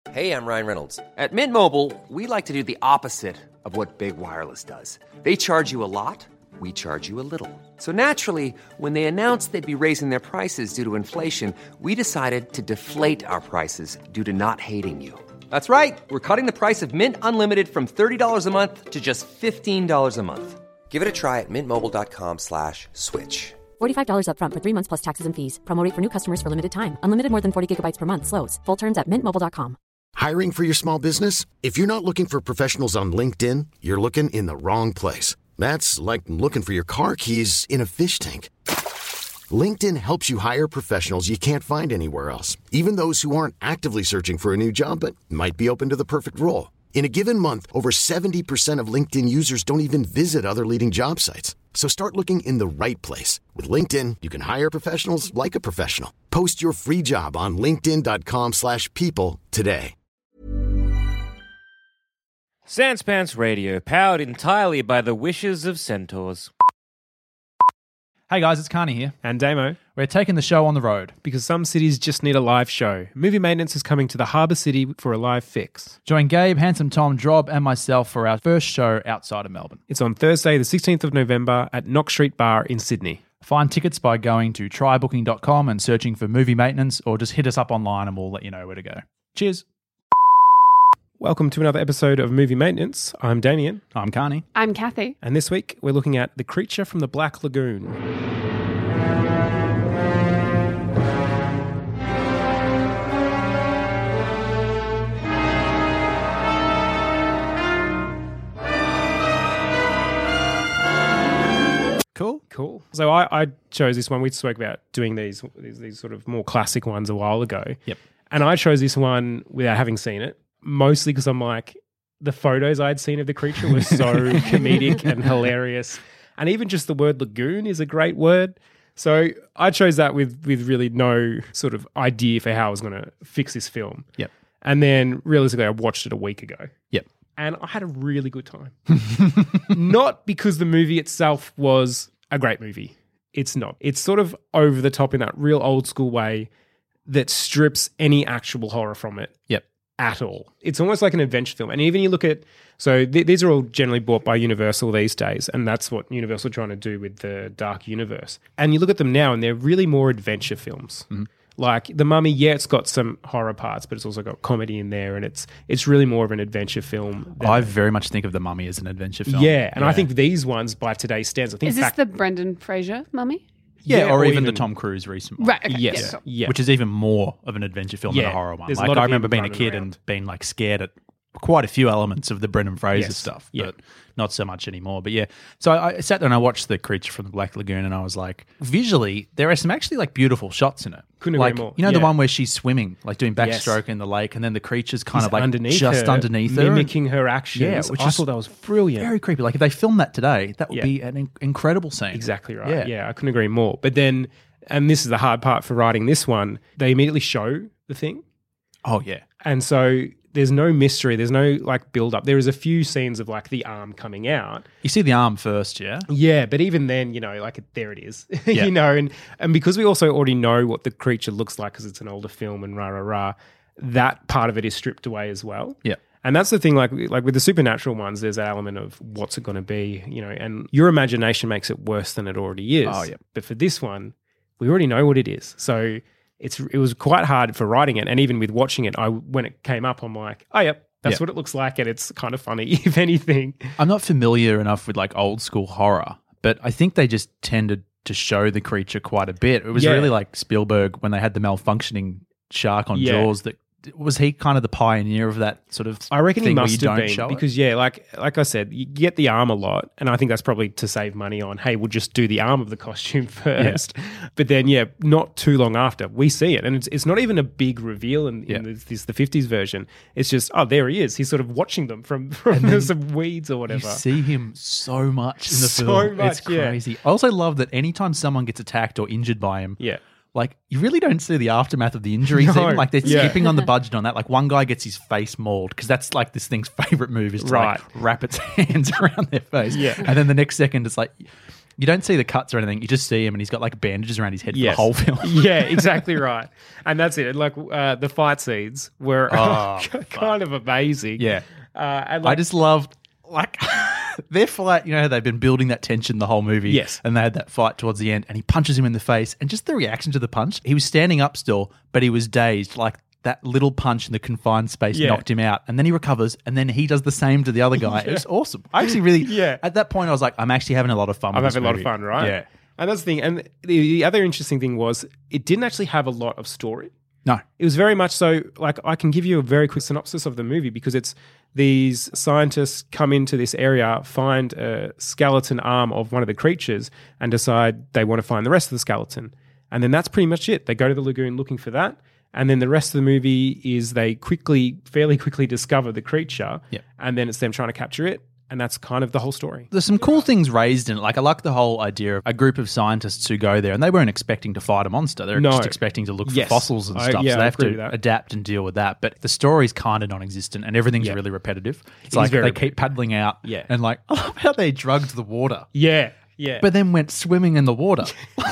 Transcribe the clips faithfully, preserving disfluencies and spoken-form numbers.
Hey, I'm Ryan Reynolds. At Mint Mobile, we like to do the opposite of what Big Wireless does. They charge you a lot, we charge you a little. So naturally, when they announced they'd be raising their prices due to inflation, we decided to deflate our prices due to not hating you. That's right. We're cutting the price of Mint Unlimited from thirty dollars a month to just fifteen dollars a month. Give it a try at mintmobile.com slash switch. forty-five dollars up front for three months plus taxes and fees. Promo rate for new customers for limited time. Unlimited more than forty gigabytes per month slows. Full terms at mint mobile dot com. Hiring for your small business? If you're not looking for professionals on LinkedIn, you're looking in the wrong place. That's like looking for your car keys in a fish tank. LinkedIn helps you hire professionals you can't find anywhere else, even those who aren't actively searching for a new job but might be open to the perfect role. In a given month, over seventy percent of LinkedIn users don't even visit other leading job sites. So start looking in the right place. With LinkedIn, you can hire professionals like a professional. Post your free job on linkedin.com slash people today. Sans Pants Radio, powered entirely by the wishes of centaurs. Hey guys, it's Carney here. And Damo. We're taking the show on the road. Because some cities just need a live show. Movie Maintenance is coming to the Harbour City for a live fix. Join Gabe, Handsome Tom, Drob and myself for our first show outside of Melbourne. It's on Thursday the sixteenth of November at Knox Street Bar in Sydney. Find tickets by going to try booking dot com and searching for Movie Maintenance, or just hit us up online and we'll let you know where to go. Cheers. Welcome to another episode of Movie Maintenance. I'm Damien. I'm Carney. I'm Kathy. And this week we're looking at The Creature from the Black Lagoon. Cool. Cool. So I, I chose this one. We spoke about doing these, these these sort of more classic ones a while ago. Yep. And I chose this one without having seen it, mostly because I'm like, the photos I'd seen of the creature were so comedic and hilarious. And even just the word lagoon is a great word. So I chose that with with really no sort of idea for how I was going to fix this film. Yep. And then realistically, I watched it a week ago. Yep. And I had a really good time. Not because the movie itself was a great movie. It's not. It's sort of over the top in that real old school way that strips any actual horror from it. Yep. At all. It's almost like an adventure film. And even you look at, so th- these are all generally bought by Universal these days, and that's what Universal are trying to do with the Dark Universe. And you look at them now and they're really more adventure films. Mm-hmm. Like The Mummy, yeah, it's got some horror parts, but it's also got comedy in there, and it's it's really more of an adventure film. Than, I very much think of The Mummy as an adventure film. Yeah, and yeah. I think these ones, by today's standards, I think is this back, the Brendan Fraser Mummy? Yeah, yeah or, or even, even the Tom Cruise recent one. Right, okay. Yes, Yeah, cool. yeah. Which is even more of an adventure film Yeah, than a horror one. there's a Like lot of I remember him being a running kid around. and being like scared at quite a few elements of the Brendan Fraser Yes, stuff, yeah. but not so much anymore. But yeah, so I, I sat there and I watched The Creature from the Black Lagoon, and I was like, visually, there are some actually like beautiful shots in it. Couldn't agree like, more. You know, Yeah. the one where she's swimming, like doing Yes. backstroke in the lake, and then the creature's kind He's of like underneath just her, underneath her, mimicking her actions. Yeah, which I is thought that was brilliant. very creepy. Like if they filmed that today, that would Yeah. be an in- incredible scene. Exactly right. Yeah. Yeah. I couldn't agree more. But then, and this is the hard part for writing this one, they immediately show the thing. Oh yeah. And so there's no mystery. There's no like build up. There is a few scenes of like the arm coming out. You see the arm first, yeah? Yeah, but even then, you know, like there it is, Yeah. you know, and, and because we also already know what the creature looks like because it's an older film and rah, rah, rah, that part of it is stripped away as well. Yeah. And that's the thing, like like with the supernatural ones, there's that element of what's it going to be, you know, and your imagination makes it worse than it already is. Oh, yeah. But for this one, we already know what it is. So it's it was quite hard for writing it. And even with watching it, I when it came up, I'm like, oh, yep, that's Yeah. what it looks like. And it's kind of funny, if anything. I'm not familiar enough with like old school horror, but I think they just tended to show the creature quite a bit. It was Yeah. really like Spielberg when they had the malfunctioning shark on Yeah. Jaws. That was he kind of the pioneer of that sort of I reckon he thing where must you have don't been show it? because yeah, like like I said, you get the arm a lot, and I think that's probably to save money on. Hey, we'll just do the arm of the costume first, but then yeah, not too long after we see it, and it's it's not even a big reveal in, in Yeah. the, this the fifties version. It's just oh, there he is. He's sort of watching them from from then some weeds or whatever. You see him so much in the So film. much, it's yeah. crazy. I also love that anytime someone gets attacked or injured by him, Yeah. like you really don't see the aftermath of the injuries. No, even. Like they're yeah. skipping on the budget on that. Like one guy gets his face mauled because that's like this thing's favorite move is to Right. like wrap its hands around their face. Yeah. And then the next second it's like You don't see the cuts or anything. You just see him and he's got like bandages around his head Yes. for the whole film. Yeah, exactly right. And that's it. Like uh, the fight scenes were Oh, kind of amazing. Yeah. Uh, and I like, just loved, like, their fight, you know, they've been building that tension the whole movie. Yes. And they had that fight towards the end and he punches him in the face. And just the reaction to the punch, he was standing up still, but he was dazed. Like, that little punch in the confined space Yeah. knocked him out. And then he recovers and then he does the same to the other guy. It was awesome. I actually really, Yeah. at that point, I was like, I'm actually having a lot of fun I'm with this having a lot of movie. fun, right? Yeah. And that's the thing. And the, the other interesting thing was it didn't actually have a lot of story. No. It was very much so, like, I can give you a very quick synopsis of the movie because it's these scientists come into this area, find a skeleton arm of one of the creatures, and decide they want to find the rest of the skeleton. And then that's pretty much it. They go to the lagoon looking for that. And then the rest of the movie is they quickly, fairly quickly discover the creature. Yep. And then it's them trying to capture it. And that's kind of the whole story. There's some cool things raised in it. Like, I like the whole idea of a group of scientists who go there and they weren't expecting to fight a monster. They're No. just expecting to look for Yes. fossils and I- stuff. yeah, so they I have agree to with that. adapt and deal with that. But the story's kind of non-existent and everything's Yeah. really repetitive. It's is like very they keep paddling out. Yeah. And like, I love how they drugged the water, Yeah. Yeah. but then went swimming in the water.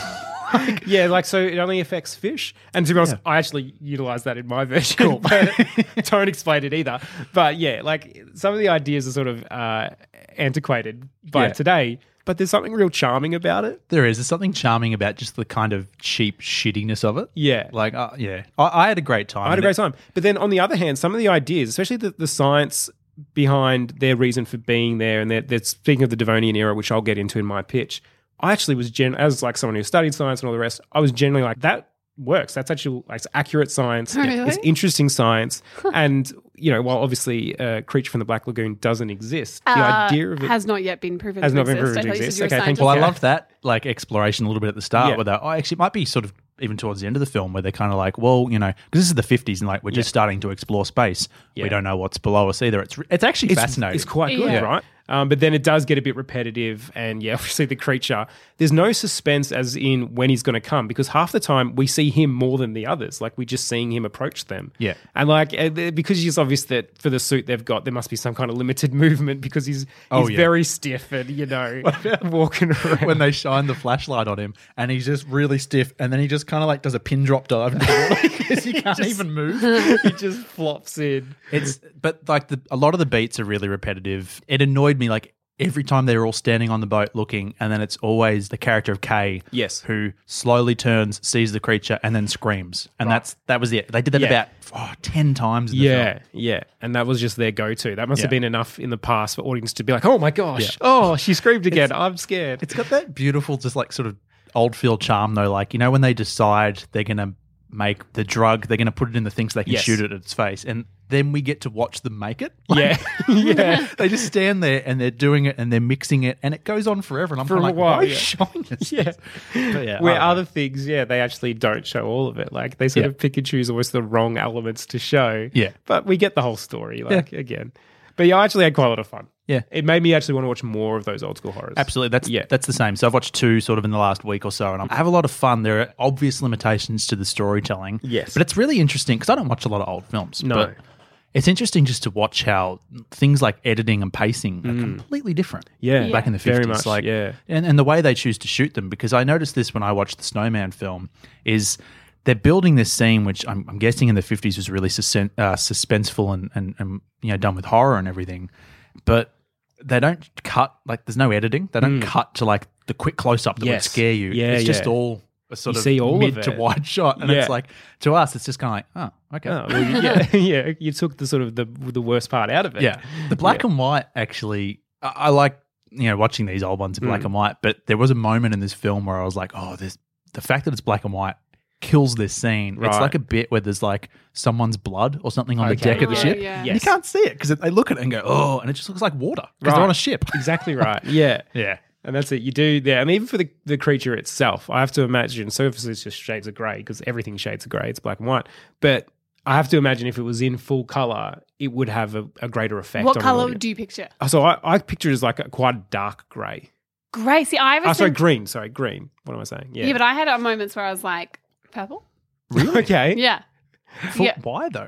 Yeah, like, so it only affects fish. And to be honest, I actually utilize that in my version. But don't explain it either. But yeah, like, some of the ideas are sort of uh, antiquated by Yeah. today, but there's something real charming about it. There is. There's something charming about just the kind of cheap shittiness of it. Yeah. Like, uh, yeah. I, I had a great time. I had a And great it- time. But then on the other hand, some of the ideas, especially the, the science behind their reason for being there, and they're, they're speaking of the Devonian era, which I'll get into in my pitch, I actually was, gen- as like someone who studied science and all the rest, I was generally like, that works. That's actually like, it's accurate science. Oh, really? It's interesting science. And, you know, while obviously uh, Creature from the Black Lagoon doesn't exist, the Uh, idea of it has not yet been proven has to not been exist. proven to I thought you said exist. you were a Okay, thank you. Well, I Yeah. loved that like exploration a little bit at the start Yeah. where they're, oh, actually, it might be sort of even towards the end of the film where they're kind of like, well, you know, because this is the fifties and like we're just starting to explore space. Yeah. We don't know what's below us either. It's it's actually It's, fascinating. it's quite good, Yeah. right? Um, but then it does get a bit repetitive, and yeah, obviously the creature. There's no suspense as in when he's going to come, because half the time we see him more than the others. Like, we're just seeing him approach them. Yeah. and like uh, th- because it's obvious that for the suit they've got, there must be some kind of limited movement because he's he's Oh, yeah. very stiff and, you know, walking around. when they shine the flashlight on him and he's just really stiff and then he just kind of like does a pin drop dive into the water because he can't even move. he just flops in. It's but like the, a lot of the beats are really repetitive. It annoyed me like every time they were all standing on the boat looking, and then it's always the character of Kay, Yes. who slowly turns, sees the creature, and then screams. And that's that was it. They did that Yeah. about oh, ten times. In the Yeah, film. yeah. And that was just their go-to. That must have Yeah. been enough in the past for audience to be like, oh my gosh, Yeah. oh, she screamed again. I'm scared. It's got that beautiful, just like sort of old field charm though. Like, you know, when they decide they're gonna make the drug, they're gonna put it in the thing so they can Yes. shoot it at its face, and then we get to watch them make it. Yeah, yeah. They just stand there and they're doing it and they're mixing it and it goes on forever. And I'm For kind a of like, while, why are you yeah. showing us? Yeah. this? But yeah, Where I don't know. other things, yeah, they actually don't show all of it. Like, they sort Yeah. of pick and choose almost the wrong elements to show. Yeah. But we get the whole story, like, again. But yeah, I actually had quite a lot of fun. Yeah. It made me actually want to watch more of those old school horrors. Absolutely. That's Yeah. that's the same. So I've watched two sort of in the last week or so, and I have a lot of fun. There are obvious limitations to the storytelling. Yes. But it's really interesting because I don't watch a lot of old films. No. But it's interesting just to watch how things like editing and pacing are completely different. Mm. Yeah. Back in the Very fifties. much, like, yeah. And, and the way they choose to shoot them, because I noticed this when I watched the Snowman film, is they're building this scene, which I'm, I'm guessing in the fifties was really susen- uh, suspenseful and, and, and you know done with horror and everything. But they don't cut, like there's no editing. They don't cut to like the quick close up that Mm. Yes. would scare you. Yeah, it's just yeah. all a sort You of see all of mid to it. wide shot. And Yeah. it's like, to us, it's just kind of like, oh, okay. Oh, well, you- yeah, yeah. You took the sort of the the worst part out of it. Yeah. The black Yeah. and white actually, I, I like, you know, watching these old ones in black Mm. and white, but there was a moment in this film where I was like, oh, this, the fact that it's black and white kills this scene. It's Right. like a bit where there's like someone's blood or something on the Okay. deck of the Oh, ship. yeah. And Yes. you can't see it because they look at it and go, oh, and it just looks like water because they're Right. on a ship. Exactly right. Yeah. Yeah. And that's it. You do, yeah. And even for the, the creature itself, I have to imagine, so obviously it's just shades of grey because everything shades of grey, it's black and white. But I have to imagine if it was in full colour, it would have a, a greater effect. What on the color audience. do you picture? So I, I picture it as like a quite a dark grey. Grey. See, I Oh, was sorry, green. Sorry, green. What am I saying? Yeah. yeah, but I had uh, moments where I was like, purple. really? Okay. Yeah. For, Yeah. Why though?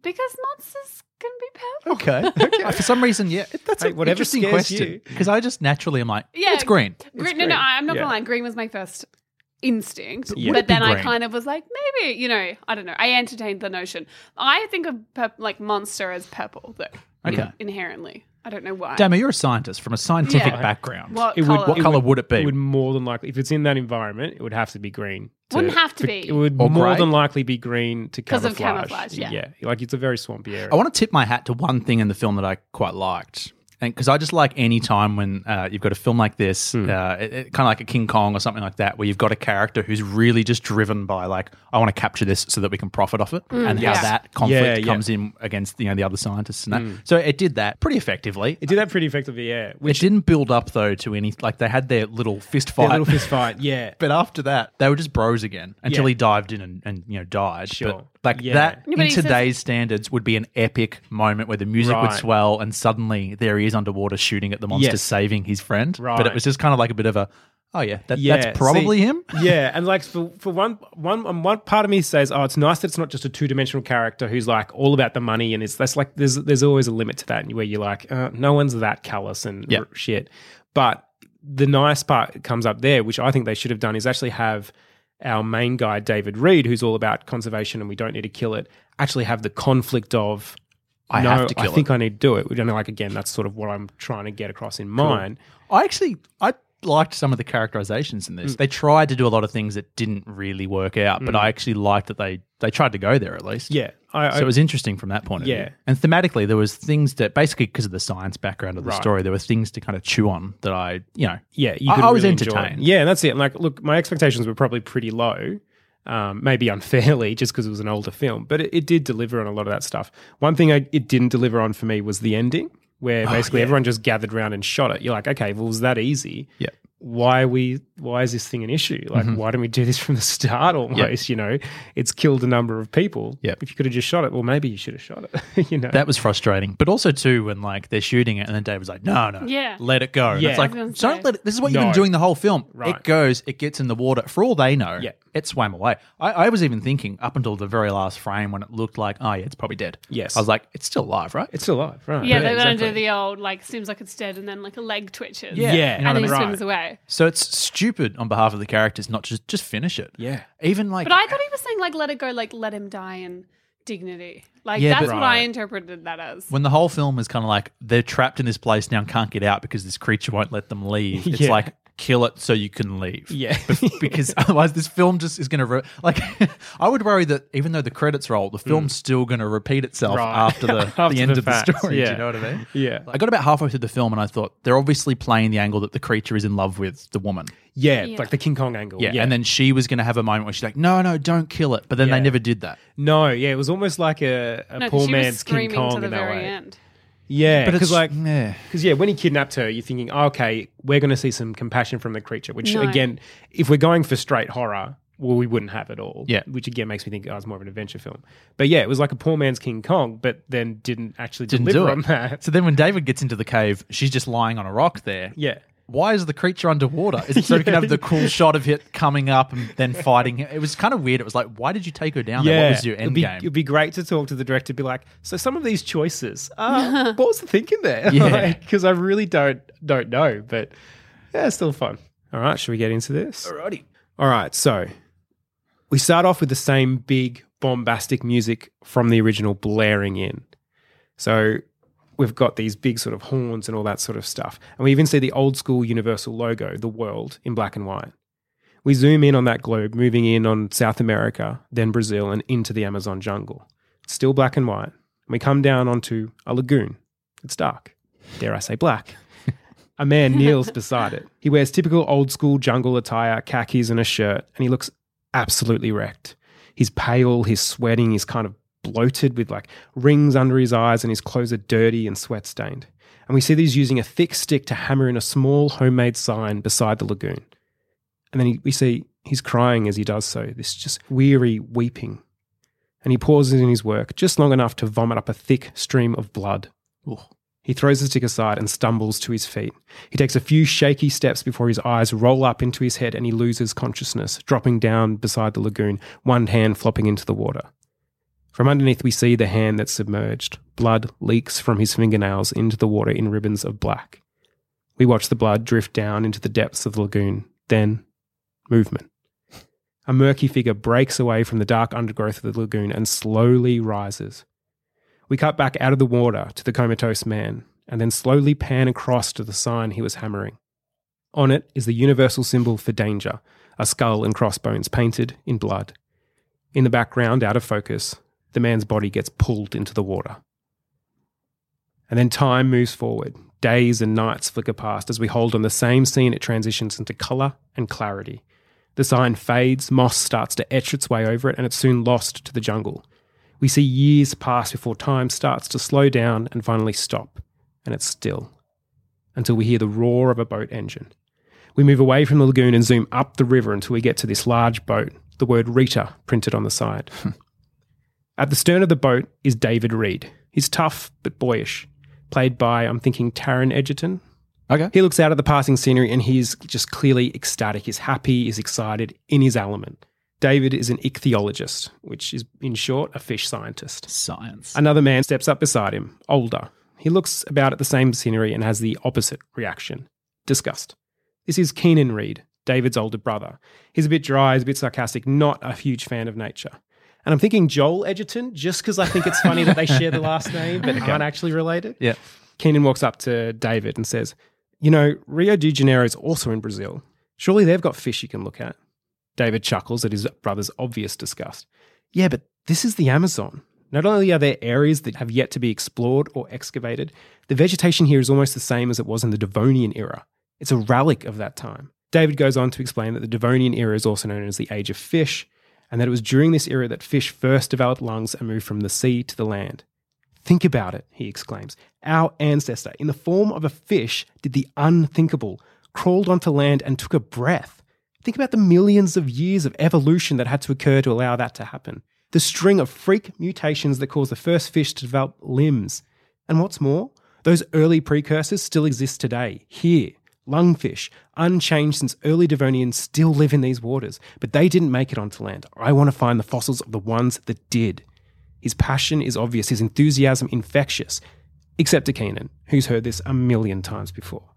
Because monsters can be purple. Okay. okay. For some reason, yeah, that's Hey, an whatever interesting scares question. you. Because I just naturally am like, Yeah, it's green. Green, no, no, green. I'm not Yeah. gonna lie. Green was my first instinct, Yeah. Would it but be then I green? kind of was like, maybe, you know, I don't know. I entertained the notion. I think of purp- like monster as purple, though. Okay. Inherently, I don't know why. Damo, you're a scientist from a scientific Yeah. background. What It would- color? what color would it be? It would more than likely, if it's in that environment, it would have to be green. Wouldn't have to for- be. It would Or more grey? than likely be green to 'Cause camouflage. of camouflage, yeah. Yeah, like it's a very swampy area. I want to tip my hat to one thing in the film that I quite liked. And because I just like any time when uh, you've got a film like this, Hmm. uh, it, it, kind of like a King Kong or something like that, where you've got a character who's really just driven by like, I want to capture this so that we can profit off it, and yes. how that conflict Yeah, yeah. comes in against you know the other scientists and that. So it did that pretty effectively. It did that pretty effectively, yeah. It Which didn't build up though to any like they had their little fist their fight, little fist fight, yeah. but after that they were just bros again until Yeah. he dived in and, and you know died. Sure. But like Yeah. that Yeah, but in he says- today's standards would be an epic moment where the music would Right. swell and suddenly there he is underwater shooting at the monster, Yes. saving his friend. But Right. it was just kind of like a bit of a, oh yeah, that, Yeah, that's probably see, him. Yeah, and like for, for one one um, one part of me says, oh, it's nice that it's not just a two dimensional character who's like all about the money, and it's that's like there's there's always a limit to that, where you're like, uh, no one's that callous and Yeah. r- shit. But the nice part comes up there, which I think they should have done, is actually have our main guy David Reed, who's all about conservation and we don't need to kill it, actually have the conflict of. I no, have to kill I think it. I need to do it. We don't know, like again, that's sort of what I'm trying to get across in mine. I actually I liked some of the characterizations in this. Mm. They tried to do a lot of things that didn't really work out, but I actually liked that they they tried to go there at least. Yeah, I, So it was interesting from that point of Yeah. view. And thematically, there was things that basically because of the science background of the Right. story, there were things to kind of chew on that I, you know, Yeah, you I- could I was really enjoy entertained. it. Yeah, and that's it. Like, look, my expectations were probably pretty low, um, maybe unfairly, just because it was an older film, but it, it did deliver on a lot of that stuff. One thing I, it didn't deliver on for me was the ending, where basically everyone just gathered around and shot it. You're like, okay, well, was that easy? Yeah. Why are we? Why is this thing an issue? Like, why don't we do this from the start? Almost, you know, it's killed a number of people. Yep. If you could have just shot it, well, maybe you should have shot it. you know, that was frustrating. But also too when like they're shooting it and then Dave was like, no, no, Yeah. let it go. And Yeah. it's like, I was don't gonna say. let it. This is what you've No. been doing the whole film. Right. It goes, it gets in the water. For all they know, Yeah. it swam away. I, I was even thinking up until the very last frame when it looked like, oh yeah, it's probably dead. Yes. I was like, it's still alive, right? it's still alive, right? Yeah, they're gonna exactly. do the old like seems like it's dead, and then like a leg twitches. Yeah. Yeah, You know and what I then he mean? swims away. So it's stupid on behalf of the characters not just just finish it. Yeah. Even like But I thought he was saying like let it go, like let him die in dignity. Like Yeah, that's but- what I Right. interpreted that as. when the whole film is kind of like they're trapped in this place now and can't get out because this creature won't let them leave. It's Yeah. like kill it so you can leave. Yeah. Bef- because otherwise this film just is going to re- like I would worry that even though the credits roll, the film's still going to repeat itself Mm. Right. after the, After the end the of fact, the story. Do yeah. you know what I mean? Yeah. I got about halfway through the film and I thought they're obviously playing the angle that the creature is in love with the woman. Yeah, Yeah. like the King Kong angle. Yeah. And then she was going to have a moment where she's like, no, no, don't kill it. But then Yeah. they never did that. No, yeah, it was almost like a, a no, 'cause poor she was man's King screaming Kong to the in that very way. end. Yeah, But because it's like, yeah. because yeah, when he kidnapped her, you're thinking, oh, okay, we're going to see some compassion from the creature. Which No. again, if we're going for straight horror, well, we wouldn't have it all. Yeah. which again makes me think, oh, it's more of an adventure film. But yeah, it was like a poor man's King Kong, but then didn't actually Didn't deliver do on it. that. So then when David gets into the cave, she's just lying on a rock there. Yeah. Why is the creature underwater? Is it so we can have the cool shot of it coming up and then fighting him? It was kind of weird. It was like, why did you take her down there? What was your it'd end be, game? It'd be great to talk to the director, be like, so some of these choices, uh, what was the thinking there? Yeah. Because I really don't don't know, but yeah, it's still fun. All right, should we get into this? Alrighty. All right, so we start off with the same big bombastic music from the original blaring in. So we've got these big sort of horns and all that sort of stuff. And we even see the old school Universal logo, the world, in black and white. We zoom in on that globe, moving in on South America, then Brazil, and into the Amazon jungle. It's still black and white. And we come down onto a lagoon. It's dark. Dare I say black. A man kneels beside it. He wears typical old school jungle attire, khakis and a shirt, and he looks absolutely wrecked. He's pale, he's sweating, he's kind of bloated with like rings under his eyes, and his clothes are dirty and sweat stained. And we see these using a thick stick to hammer in a small homemade sign beside the lagoon. And then he, we see he's crying as he does so, this just weary weeping. And he pauses in his work just long enough to vomit up a thick stream of blood. Ooh. He throws the stick aside and stumbles to his feet. He takes a few shaky steps before his eyes roll up into his head and he loses consciousness, dropping down beside the lagoon, one hand flopping into the water. From underneath, we see the hand that's submerged. Blood leaks from his fingernails into the water in ribbons of black. We watch the blood drift down into the depths of the lagoon. Then, movement. A murky figure breaks away from the dark undergrowth of the lagoon and slowly rises. We cut back out of the water to the comatose man and then slowly pan across to the sign he was hammering. On it is the universal symbol for danger, a skull and crossbones painted in blood. In the background, out of focus, the man's body gets pulled into the water. And then time moves forward. Days and nights flicker past as we hold on the same scene. It transitions into colour and clarity. The sign fades, moss starts to etch its way over it, and it's soon lost to the jungle. We see years pass before time starts to slow down and finally stop, and it's still, until we hear the roar of a boat engine. We move away from the lagoon and zoom up the river until we get to this large boat, the word Rita printed on the side. At the stern of the boat is David Reed. He's tough but boyish, played by, I'm thinking, Taron Egerton. Okay. He looks out at the passing scenery and he's just clearly ecstatic. He's happy, he's excited, in his element. David is an ichthyologist, which is, in short, a fish scientist. Science. Another man steps up beside him, older. He looks about at the same scenery and has the opposite reaction. Disgust. This is Keenan Reed, David's older brother. He's a bit dry, he's a bit sarcastic, not a huge fan of nature. And I'm thinking Joel Edgerton, just because I think it's funny that they share the last name but aren't actually related. Yeah. Keenan walks up to David and says, you know, Rio de Janeiro is also in Brazil. Surely they've got fish you can look at. David chuckles at his brother's obvious disgust. Yeah, but this is the Amazon. Not only are there areas that have yet to be explored or excavated, the vegetation here is almost the same as it was in the Devonian era. It's a relic of that time. David goes on to explain that the Devonian era is also known as the Age of Fish, and that it was during this era that fish first developed lungs and moved from the sea to the land. Think about it, he exclaims. Our ancestor, in the form of a fish, did the unthinkable, crawled onto land and took a breath. Think about the millions of years of evolution that had to occur to allow that to happen. The string of freak mutations that caused the first fish to develop limbs. And what's more, those early precursors still exist today, here. Lungfish, unchanged since early Devonians, still live in these waters, but they didn't make it onto land. I want to find the fossils of the ones that did. His passion is obvious, his enthusiasm infectious, except to Keenan, who's heard this a million times before.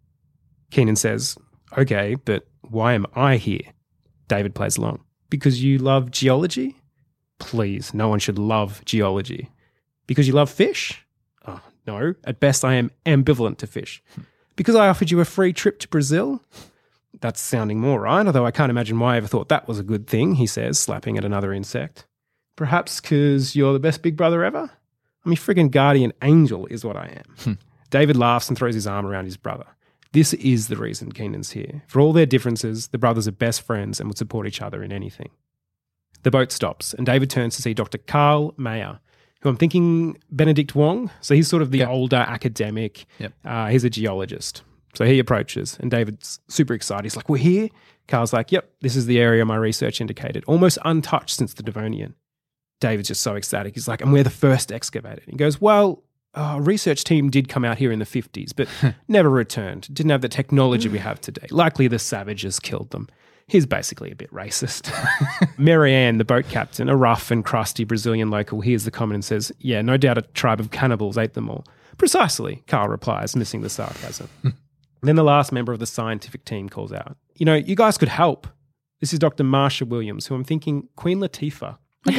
Keenan says, okay, but why am I here? David plays along. Because you love geology? Please, no one should love geology. Because you love fish? Oh, no. At best, I am ambivalent to fish. Because I offered you a free trip to Brazil? That's sounding more right, although I can't imagine why I ever thought that was a good thing, he says, slapping at another insect. Perhaps because you're the best big brother ever? I'm your friggin' guardian angel is what I am. David laughs and throws his arm around his brother. This is the reason Keenan's here. For all their differences, the brothers are best friends and would support each other in anything. The boat stops, and David turns to see Doctor Carl Mayer, who I'm thinking Benedict Wong. So he's sort of the yep. older academic. Yep. Uh, he's a geologist. So he approaches, and David's super excited. He's like, we're here? Carl's like, yep, this is the area my research indicated, almost untouched since the Devonian. David's just so ecstatic. He's like, and we're the first excavated. He goes, well, our research team did come out here in the fifties, but never returned. Didn't have the technology we have today. Likely the savages killed them. He's basically a bit racist. Marianne, the boat captain, a rough and crusty Brazilian local, hears the comment and says, yeah, no doubt a tribe of cannibals ate them all. Precisely, Carl replies, missing the sarcasm. Then the last member of the scientific team calls out, you know, you guys could help. This is Doctor Marsha Williams, who I'm thinking Queen Latifah.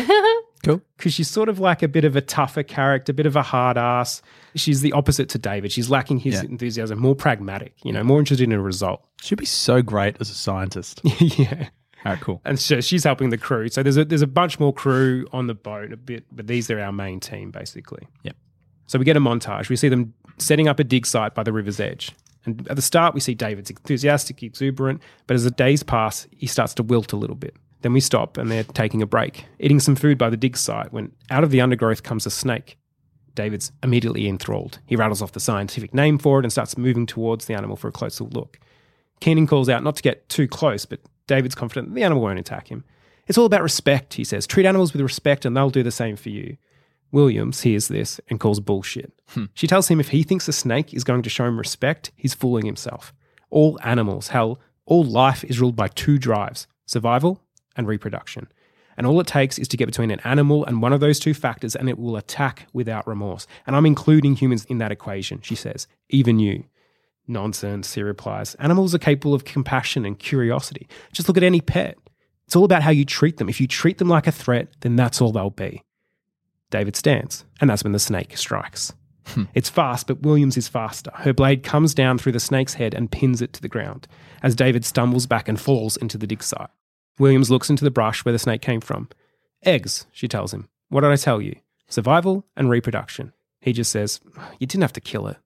Cool. Because she's sort of like a bit of a tougher character, a bit of a hard ass. She's the opposite to David. She's lacking his yeah. enthusiasm, more pragmatic, you know, more interested in a result. She'd be so great as a scientist. yeah. All right, cool. And so she's helping the crew. So there's a there's a bunch more crew on the boat, a bit, but these are our main team, basically. Yep. So we get a montage. We see them setting up a dig site by the river's edge. And at the start, we see David's enthusiastic, exuberant, but as the days pass, he starts to wilt a little bit. Then we stop and they're taking a break, eating some food by the dig site when out of the undergrowth comes a snake. David's immediately enthralled. He rattles off the scientific name for it and starts moving towards the animal for a closer look. Keenan calls out not to get too close, but David's confident that the animal won't attack him. It's all about respect, he says. Treat animals with respect and they'll do the same for you. Williams hears this and calls bullshit. Hmm. She tells him if he thinks a snake is going to show him respect, he's fooling himself. All animals, hell, all life is ruled by two drives, survival and reproduction. And all it takes is to get between an animal and one of those two factors and it will attack without remorse. And I'm including humans in that equation, she says. Even you. Nonsense, he replies. Animals are capable of compassion and curiosity. Just look at any pet. It's all about how you treat them. If you treat them like a threat, then that's all they'll be. David stands, and that's when the snake strikes. Hmm. It's fast, but Williams is faster. Her blade comes down through the snake's head and pins it to the ground, as David stumbles back and falls into the dig site. Williams looks into the brush where the snake came from. Eggs, she tells him. What did I tell you? Survival and reproduction. He just says, you didn't have to kill it.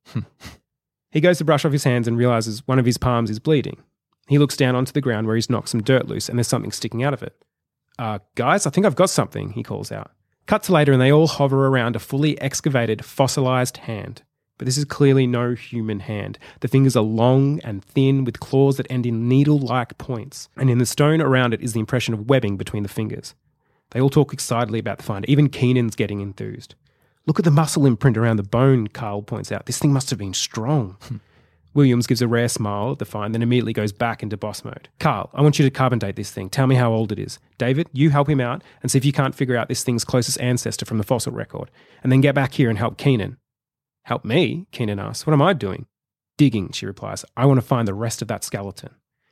He goes to brush off his hands and realizes one of his palms is bleeding. He looks down onto the ground where he's knocked some dirt loose and there's something sticking out of it. Uh, guys, I think I've got something, he calls out. Cut to later and they all hover around a fully excavated, fossilized hand. But this is clearly no human hand. The fingers are long and thin with claws that end in needle-like points. And in the stone around it is the impression of webbing between the fingers. They all talk excitedly about the find. Even Keenan's getting enthused. Look at the muscle imprint around the bone, Carl points out. This thing must have been strong. Williams gives a rare smile at the find, then immediately goes back into boss mode. Carl, I want you to carbon date this thing. Tell me how old it is. David, you help him out and see if you can't figure out this thing's closest ancestor from the fossil record. And then get back here and help Keenan. Help me? Keenan asks. What am I doing? Digging, she replies. I want to find the rest of that skeleton.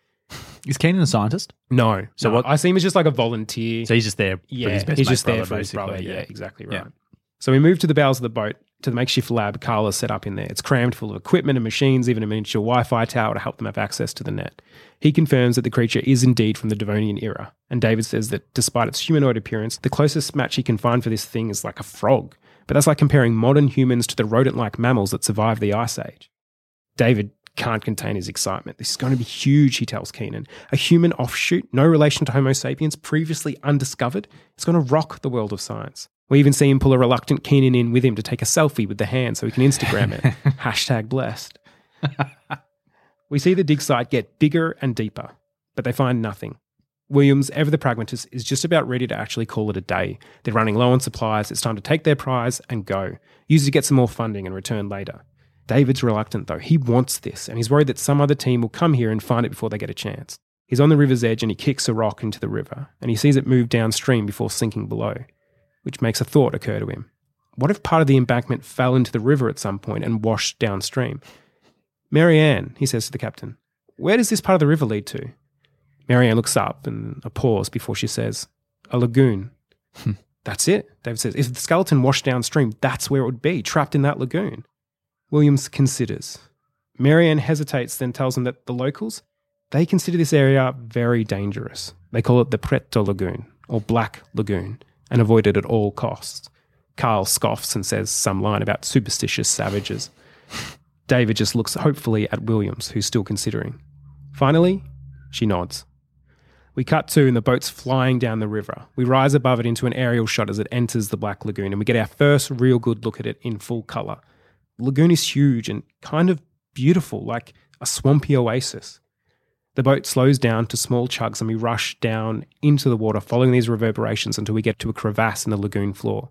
Is Keenan a scientist? No. So no, what? I see him as just like a volunteer. So he's just there yeah, for his best he's mate just there brother, for his basically. brother. Yeah, Yeah. exactly right. Yeah. So we move to the bowels of the boat to the makeshift lab Carl has set up in there. It's crammed full of equipment and machines, even a miniature Wi-Fi tower to help them have access to the net. He confirms that the creature is indeed from the Devonian era, and David says that despite its humanoid appearance, the closest match he can find for this thing is like a frog. But that's like comparing modern humans to the rodent-like mammals that survived the Ice Age. David can't contain his excitement. This is going to be huge, he tells Keenan. A human offshoot, no relation to Homo sapiens, previously undiscovered. It's going to rock the world of science. We even see him pull a reluctant Keenan in with him to take a selfie with the hand so he can Instagram it. Hashtag blessed. We see the dig site get bigger and deeper, but they find nothing. Williams, ever the pragmatist, is just about ready to actually call it a day. They're running low on supplies. It's time to take their prize and go. Use it to get some more funding and return later. David's reluctant, though. He wants this, and he's worried that some other team will come here and find it before they get a chance. He's on the river's edge and he kicks a rock into the river, and he sees it move downstream before sinking below, which makes a thought occur to him. What if part of the embankment fell into the river at some point and washed downstream? Marianne, he says to the captain, where does this part of the river lead to? Marianne looks up and a pause before she says, a lagoon. That's it, David says. If the skeleton washed downstream, that's where it would be, trapped in that lagoon. Williams considers. Marianne hesitates, then tells him that the locals, they consider this area very dangerous. They call it the Preto Lagoon, or Black Lagoon, and avoid it at all costs. Carl scoffs and says some line about superstitious savages. David just looks hopefully at Williams, who's still considering. Finally, she nods. We cut to and the boat's flying down the river. We rise above it into an aerial shot as it enters the Black Lagoon, and we get our first real good look at it in full colour. The lagoon is huge and kind of beautiful, like a swampy oasis. The boat slows down to small chugs and we rush down into the water, following these reverberations until we get to a crevasse in the lagoon floor.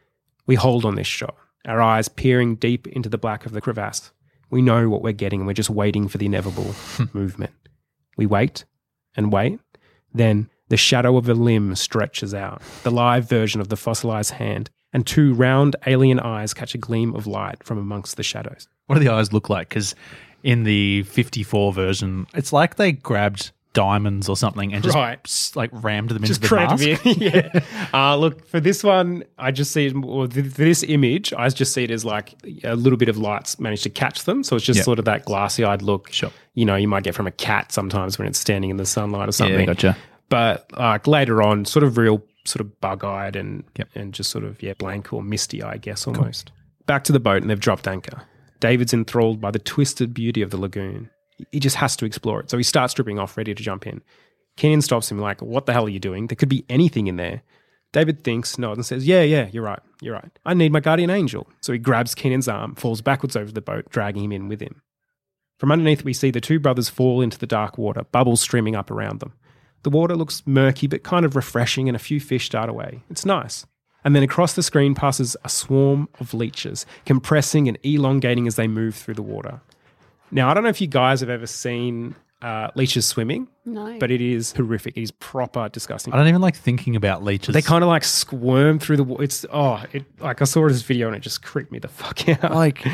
We hold on this shot, our eyes peering deep into the black of the crevasse. We know what we're getting and we're just waiting for the inevitable movement. We wait and wait. Then the shadow of a limb stretches out, the live version of the fossilized hand, and two round alien eyes catch a gleam of light from amongst the shadows. What do the eyes look like? Because in the fifty-four version, it's like they grabbed diamonds or something and just Right. s- like rammed them Just into the crammed mask. them in. Yeah. Uh, look, for this one, I just see it, or th- for this image, I just see it as like a little bit of lights managed to catch them. So it's just Yeah. sort of that glassy-eyed look, Sure. you know, you might get from a cat sometimes when it's standing in the sunlight or something. Yeah, gotcha. But like later on, sort of real sort of bug-eyed and Yep. and just sort of, yeah, blank or misty, I guess, almost. Back to the boat and they've dropped anchor. David's enthralled by the twisted beauty of the lagoon. He just has to explore it. So he starts stripping off, ready to jump in. Keenan stops him like, what the hell are you doing? There could be anything in there. David thinks, nods and says, yeah, yeah, you're right, you're right. I need my guardian angel. So he grabs Keenan's arm, falls backwards over the boat, dragging him in with him. From underneath, we see the two brothers fall into the dark water, bubbles streaming up around them. The water looks murky but kind of refreshing and a few fish dart away. It's nice. And then across the screen passes a swarm of leeches, compressing and elongating as they move through the water. Now, I don't know if you guys have ever seen uh, leeches swimming, No. but it is horrific. It is proper disgusting. I don't even like thinking about leeches. They kind of like squirm through the water. It's, oh, it like I saw this video and it just creeped me the fuck out. like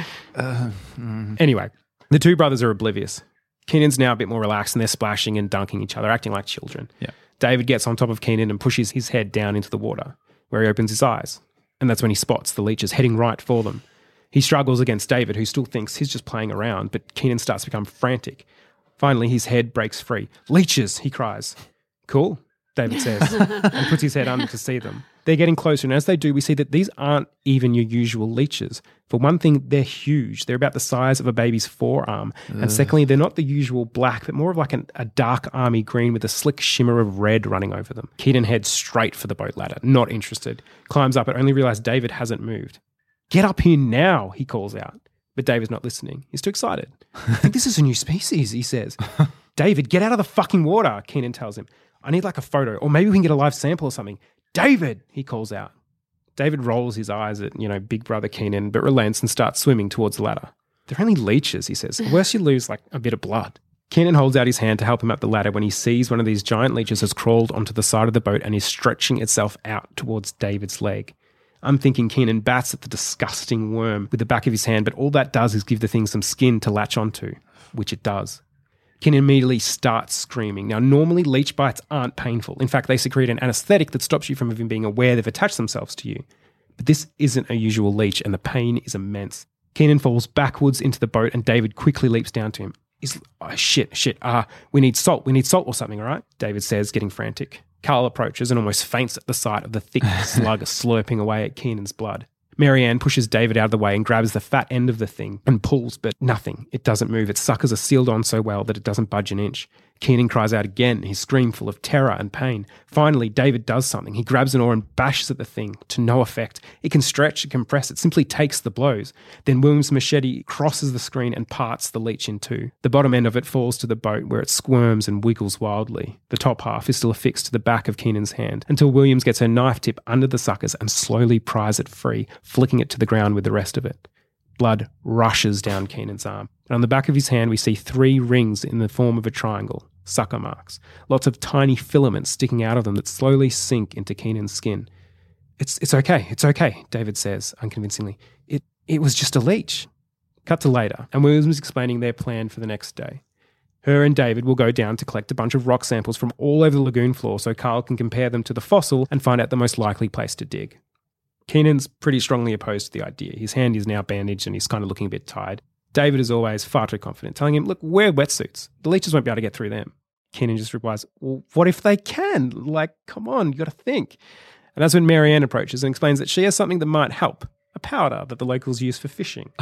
Anyway, the two brothers are oblivious. Keenan's now a bit more relaxed and they're splashing and dunking each other, acting like children. Yeah. David gets on top of Keenan and pushes his head down into the water, where he opens his eyes. And that's when he spots the leeches heading right for them. He struggles against David, who still thinks he's just playing around, but Keenan starts to become frantic. Finally, his head breaks free. Leeches, he cries. Cool, David says, and puts his head under to see them. They're getting closer, and as they do, we see that these aren't even your usual leeches. For one thing, they're huge. They're about the size of a baby's forearm. Ugh. And secondly, they're not the usual black, but more of like an, a dark army green with a slick shimmer of red running over them. Keenan heads straight for the boat ladder, not interested. Climbs up and only realizes David hasn't moved. Get up here now, he calls out. But David's not listening. He's too excited. I think this is a new species, he says. David, get out of the fucking water, Keenan tells him. I need like a photo, or maybe we can get a live sample or something. David, he calls out. David rolls his eyes at, you know, big brother Keenan, but relents and starts swimming towards the ladder. They're only leeches, he says. Worse, you lose like a bit of blood. Keenan holds out his hand to help him up the ladder when he sees one of these giant leeches has crawled onto the side of the boat and is stretching itself out towards David's leg. I'm thinking Keenan bats at the disgusting worm with the back of his hand, but all that does is give the thing some skin to latch onto, which it does. Keenan immediately starts screaming. Now, normally leech bites aren't painful. In fact, they secrete an anesthetic that stops you from even being aware they've attached themselves to you. But this isn't a usual leech, and the pain is immense. Keenan falls backwards into the boat, and David quickly leaps down to him. Is oh, shit, shit, ah, uh, we need salt, we need salt or something, all right? David says, getting frantic. Carl approaches and almost faints at the sight of the thick slug slurping away at Keenan's blood. Marianne pushes David out of the way and grabs the fat end of the thing and pulls, but nothing. It doesn't move. Its suckers are sealed on so well that it doesn't budge an inch. Keenan cries out again, his scream full of terror and pain. Finally, David does something. He grabs an oar and bashes at the thing, to no effect. It can stretch and compress. It simply takes the blows. Then William's machete crosses the screen and parts the leech in two. The bottom end of it falls to the boat, where it squirms and wiggles wildly. The top half is still affixed to the back of Keenan's hand, until Williams gets her knife tip under the suckers and slowly pries it free, flicking it to the ground with the rest of it. Blood rushes down Keenan's arm. And on the back of his hand, we see three rings in the form of a triangle. Sucker marks. Lots of tiny filaments sticking out of them that slowly sink into Keenan's skin. It's it's okay, it's okay, David says unconvincingly. It it was just a leech. Cut to later, and Williams is explaining their plan for the next day. Her and David will go down to collect a bunch of rock samples from all over the lagoon floor so Carl can compare them to the fossil and find out the most likely place to dig. Keenan's pretty strongly opposed to the idea. His hand is now bandaged and he's kind of looking a bit tired. David is always far too confident, telling him, look, wear wetsuits. The leeches won't be able to get through them. Keenan just replies, well, what if they can? Like, come on, you got to think. And that's when Marianne approaches and explains that she has something that might help, a powder that the locals use for fishing.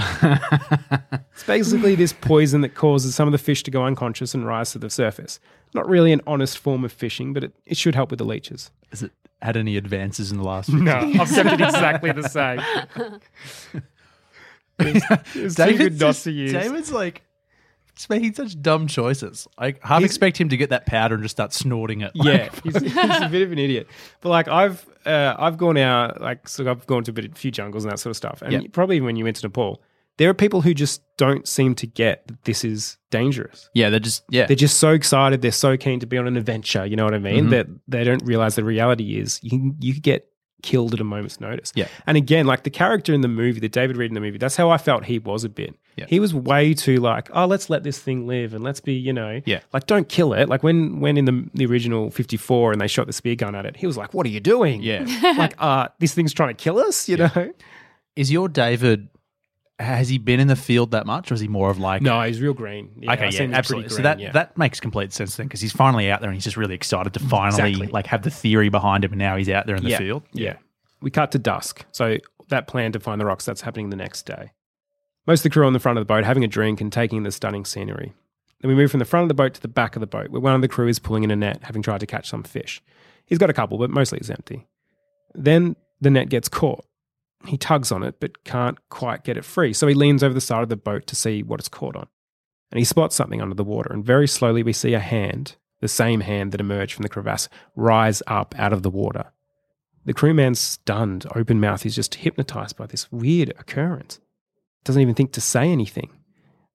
It's basically this poison that causes some of the fish to go unconscious and rise to the surface. Not really an honest form of fishing, but it, it should help with the leeches. Has it had any advances in the last few No, I've kept it exactly the same. It's, it's too good not to use. David's like just making such dumb choices. I half he's, expect him to get that powder and just start snorting it. Yeah, like, he's, he's a bit of an idiot. But like I've uh, I've gone out, like so I've gone to a, bit, a few jungles and that sort of stuff. And yep. probably when you went to Nepal, there are people who just don't seem to get that this is dangerous. Yeah, they're just yeah. They're just so excited. They're so keen to be on an adventure. You know what I mean? Mm-hmm. That they don't realize the reality is you can, you could get killed at a moment's notice. Yeah. And again, like the character in the movie, the David Reed in the movie, that's how I felt he was a bit. Yeah. He was way too like, oh, let's let this thing live and let's be, you know, yeah. like don't kill it. Like when when in the the original fifty-four and they shot the spear gun at it, he was like, what are you doing? Yeah. like, uh, this thing's trying to kill us, you yeah. know? Is your David, has he been in the field that much or is he more of like... No, he's real green. Yeah, okay, yeah, absolutely. Green, so that, yeah. that makes complete sense then because he's finally out there and he's just really excited to finally exactly. like have the theory behind him and now he's out there in the yeah. field. Yeah. yeah. We cut to dusk. So that plan to find the rocks, that's happening the next day. Most of the crew on the front of the boat having a drink and taking the stunning scenery. Then we move from the front of the boat to the back of the boat where one of the crew is pulling in a net, having tried to catch some fish. He's got a couple, but mostly it's empty. Then the net gets caught. He tugs on it, but can't quite get it free. So he leans over the side of the boat to see what it's caught on. And he spots something under the water. And very slowly we see a hand, the same hand that emerged from the crevasse, rise up out of the water. The crewman's stunned, open mouth. He's just hypnotized by this weird occurrence. Doesn't even think to say anything.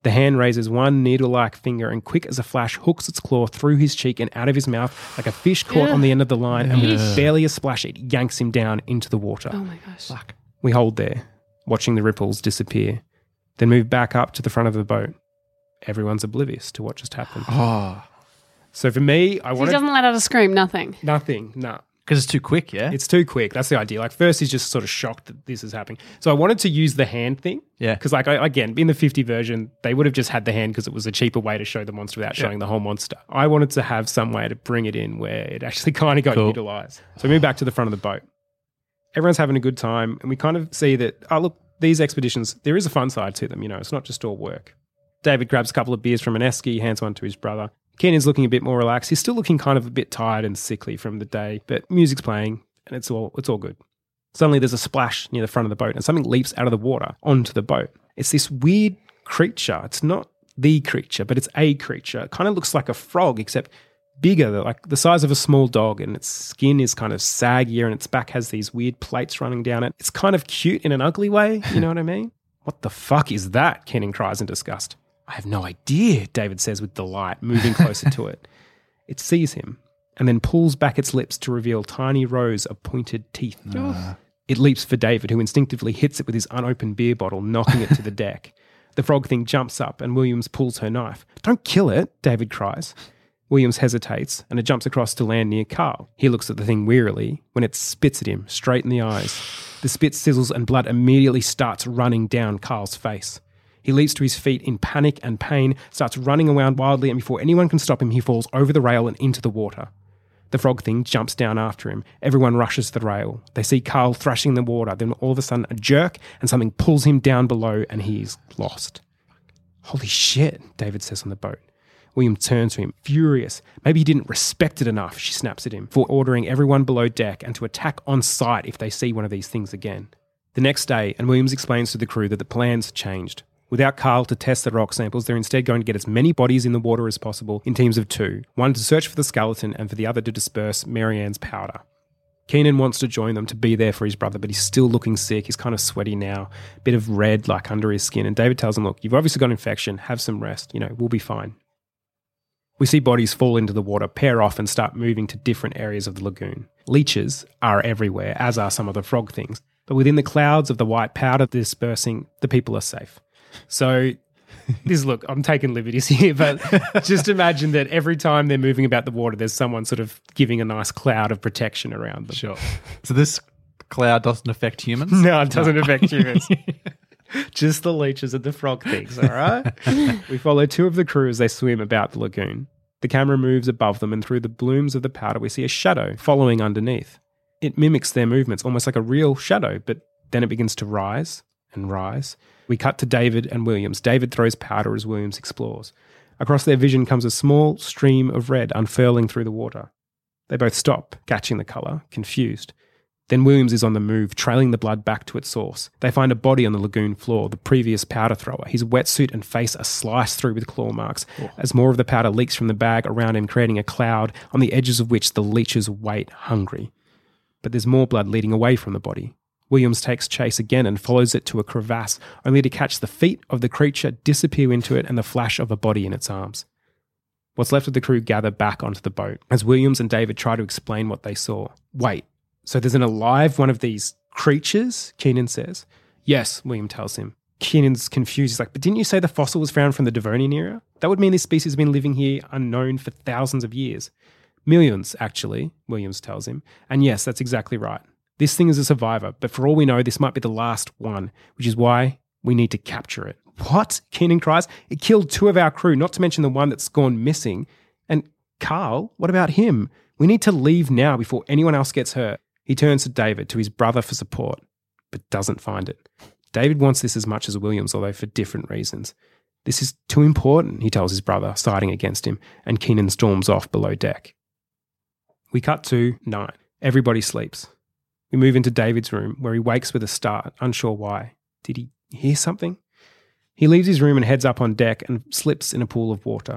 The hand raises one needle-like finger and quick as a flash hooks its claw through his cheek and out of his mouth like a fish caught on the end of the line, and with barely a splash, it yanks him down into the water. Oh my gosh. Fuck. We hold there, watching the ripples disappear, then move back up to the front of the boat. Everyone's oblivious to what just happened. Oh. So for me, I So he wanted doesn't let out a scream, nothing. nothing, no. Because it's too quick, yeah? It's too quick. That's the idea. Like first he's just sort of shocked that this is happening. So I wanted to use the hand thing. Yeah. Because like, I, again, in the fifty version, they would have just had the hand because it was a cheaper way to show the monster without showing the whole monster. I wanted to have some way to bring it in where it actually kind of got Cool. utilized. So we move back to the front of the boat. Everyone's having a good time, and we kind of see that, oh, look, these expeditions, there is a fun side to them. You know, it's not just all work. David grabs a couple of beers from an esky, hands one to his brother. Keenan's looking a bit more relaxed. He's still looking kind of a bit tired and sickly from the day, but music's playing and it's all it's all good. Suddenly there's a splash near the front of the boat and something leaps out of the water onto the boat. It's this weird creature. It's not the creature, but it's a creature. It kind of looks like a frog, except bigger, like the size of a small dog, and its skin is kind of saggier and its back has these weird plates running down it. It's kind of cute in an ugly way, you know what I mean? What the fuck is that? Keenan cries in disgust. I have no idea, David says with delight, moving closer to it. It sees him and then pulls back its lips to reveal tiny rows of pointed teeth. Uh. It leaps for David, who instinctively hits it with his unopened beer bottle, knocking it to the deck. The frog thing jumps up and Williams pulls her knife. Don't kill it, David cries. Williams hesitates and it jumps across to land near Carl. He looks at the thing wearily when it spits at him straight in the eyes. The spit sizzles and blood immediately starts running down Carl's face. He leaps to his feet in panic and pain, starts running around wildly, and before anyone can stop him, he falls over the rail and into the water. The frog thing jumps down after him. Everyone rushes to the rail. They see Carl thrashing in the water. Then all of a sudden, a jerk and something pulls him down below and he's lost. Holy shit, David says on the boat. William turns to him, furious. Maybe he didn't respect it enough, she snaps at him, for ordering everyone below deck and to attack on sight if they see one of these things again. The next day, and Williams explains to the crew that the plans changed. Without Carl to test the rock samples, they're instead going to get as many bodies in the water as possible in teams of two, one to search for the skeleton and for the other to disperse Marianne's powder. Keenan wants to join them to be there for his brother, but he's still looking sick. He's kind of sweaty now, a bit of red like under his skin. And David tells him, look, you've obviously got an infection, have some rest, you know, we'll be fine. We see bodies fall into the water, pair off and start moving to different areas of the lagoon. Leeches are everywhere, as are some of the frog things. But within the clouds of the white powder dispersing, the people are safe. So, this look, I'm taking liberties here, but just imagine that every time they're moving about the water, there's someone sort of giving a nice cloud of protection around them. Sure. So this cloud doesn't affect humans? No, it doesn't affect humans. Just the leeches and the frog things, all right? We follow two of the crew as they swim about the lagoon. The camera moves above them, and through the blooms of the powder, we see a shadow following underneath. It mimics their movements, almost like a real shadow, but then it begins to rise and rise. We cut to David and Williams. David throws powder as Williams explores. Across their vision comes a small stream of red unfurling through the water. They both stop, catching the colour, confused. Then Williams is on the move, trailing the blood back to its source. They find a body on the lagoon floor, the previous powder thrower. His wetsuit and face are sliced through with claw marks, oh. as more of the powder leaks from the bag around him, creating a cloud on the edges of which the leeches wait hungry. But there's more blood leading away from the body. Williams takes chase again and follows it to a crevasse, only to catch the feet of the creature disappear into it and the flash of a body in its arms. What's left of the crew gather back onto the boat as Williams and David try to explain what they saw. Wait, so there's an alive one of these creatures? Keenan says. Yes, William tells him. Keenan's confused. He's like, but didn't you say the fossil was found from the Devonian era? That would mean this species has been living here unknown for thousands of years. Millions, actually, Williams tells him. And yes, that's exactly right. This thing is a survivor, but for all we know, this might be the last one, which is why we need to capture it. What? Keenan cries. It killed two of our crew, not to mention the one that's gone missing. And Carl, what about him? We need to leave now before anyone else gets hurt. He turns to David, to his brother for support, but doesn't find it. David wants this as much as Williams, although for different reasons. This is too important, he tells his brother, siding against him, and Keenan storms off below deck. We cut to night. Everybody sleeps. We move into David's room, where he wakes with a start, unsure why. Did he hear something? He leaves his room and heads up on deck and slips in a pool of water.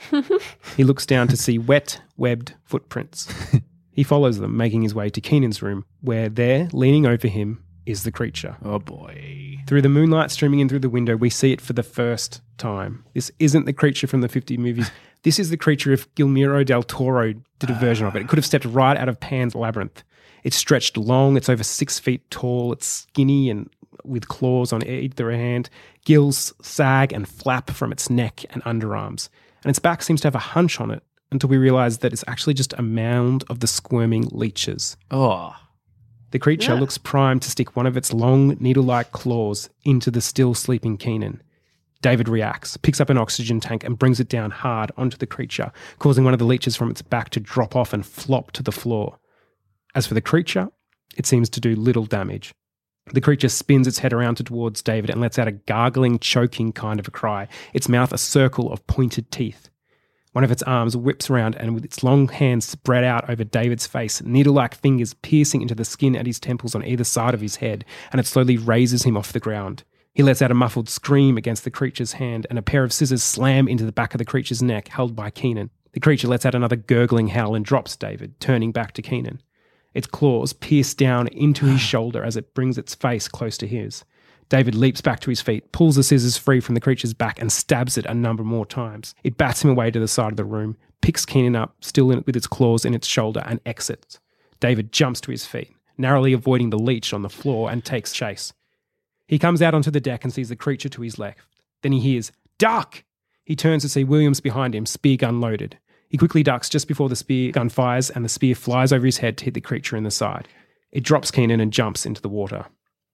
He looks down to see wet, webbed footprints. He follows them, making his way to Keenan's room, where there, leaning over him, is the creature. Oh boy. Through the moonlight streaming in through the window, we see it for the first time. This isn't the creature from the fifty movies. This is the creature if Guillermo del Toro did a version of it. It could have stepped right out of Pan's Labyrinth. It's stretched long. It's over six feet tall. It's skinny and with claws on either hand. Gills sag and flap from its neck and underarms. And its back seems to have a hunch on it until we realize that it's actually just a mound of the squirming leeches. Oh. The creature Yeah. looks primed to stick one of its long, needle-like claws into the still sleeping Keenan. David reacts, picks up an oxygen tank and brings it down hard onto the creature, causing one of the leeches from its back to drop off and flop to the floor. As for the creature, it seems to do little damage. The creature spins its head around towards David and lets out a gargling, choking kind of a cry, its mouth a circle of pointed teeth. One of its arms whips around and with its long hands spread out over David's face, needle-like fingers piercing into the skin at his temples on either side of his head, and it slowly raises him off the ground. He lets out a muffled scream against the creature's hand, and a pair of scissors slam into the back of the creature's neck, held by Keenan. The creature lets out another gurgling howl and drops David, turning back to Keenan. Its claws pierce down into his shoulder as it brings its face close to his. David leaps back to his feet, pulls the scissors free from the creature's back and stabs it a number more times. It bats him away to the side of the room, picks Keenan up, still in, with its claws in its shoulder, and exits. David jumps to his feet, narrowly avoiding the leech on the floor, and takes chase. He comes out onto the deck and sees the creature to his left. Then he hears, "Duck!" He turns to see Williams behind him, spear gun loaded. He quickly ducks just before the spear gun fires, and the spear flies over his head to hit the creature in the side. It drops Keenan and jumps into the water.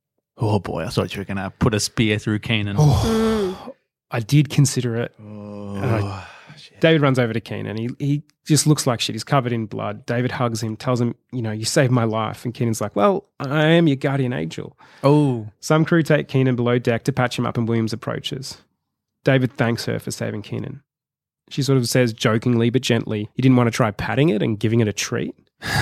Oh boy, I thought you were going to put a spear through Keenan. Oh, I did consider it. Oh, I- David runs over to Keenan. He he just looks like shit. He's covered in blood. David hugs him, tells him, you know, you saved my life. And Keenan's like, well, I am your guardian angel. oh. Some crew take Keenan below deck to patch him up and Williams approaches. David thanks her for saving Keenan. She sort of says jokingly but gently, you didn't want to try patting it and giving it a treat?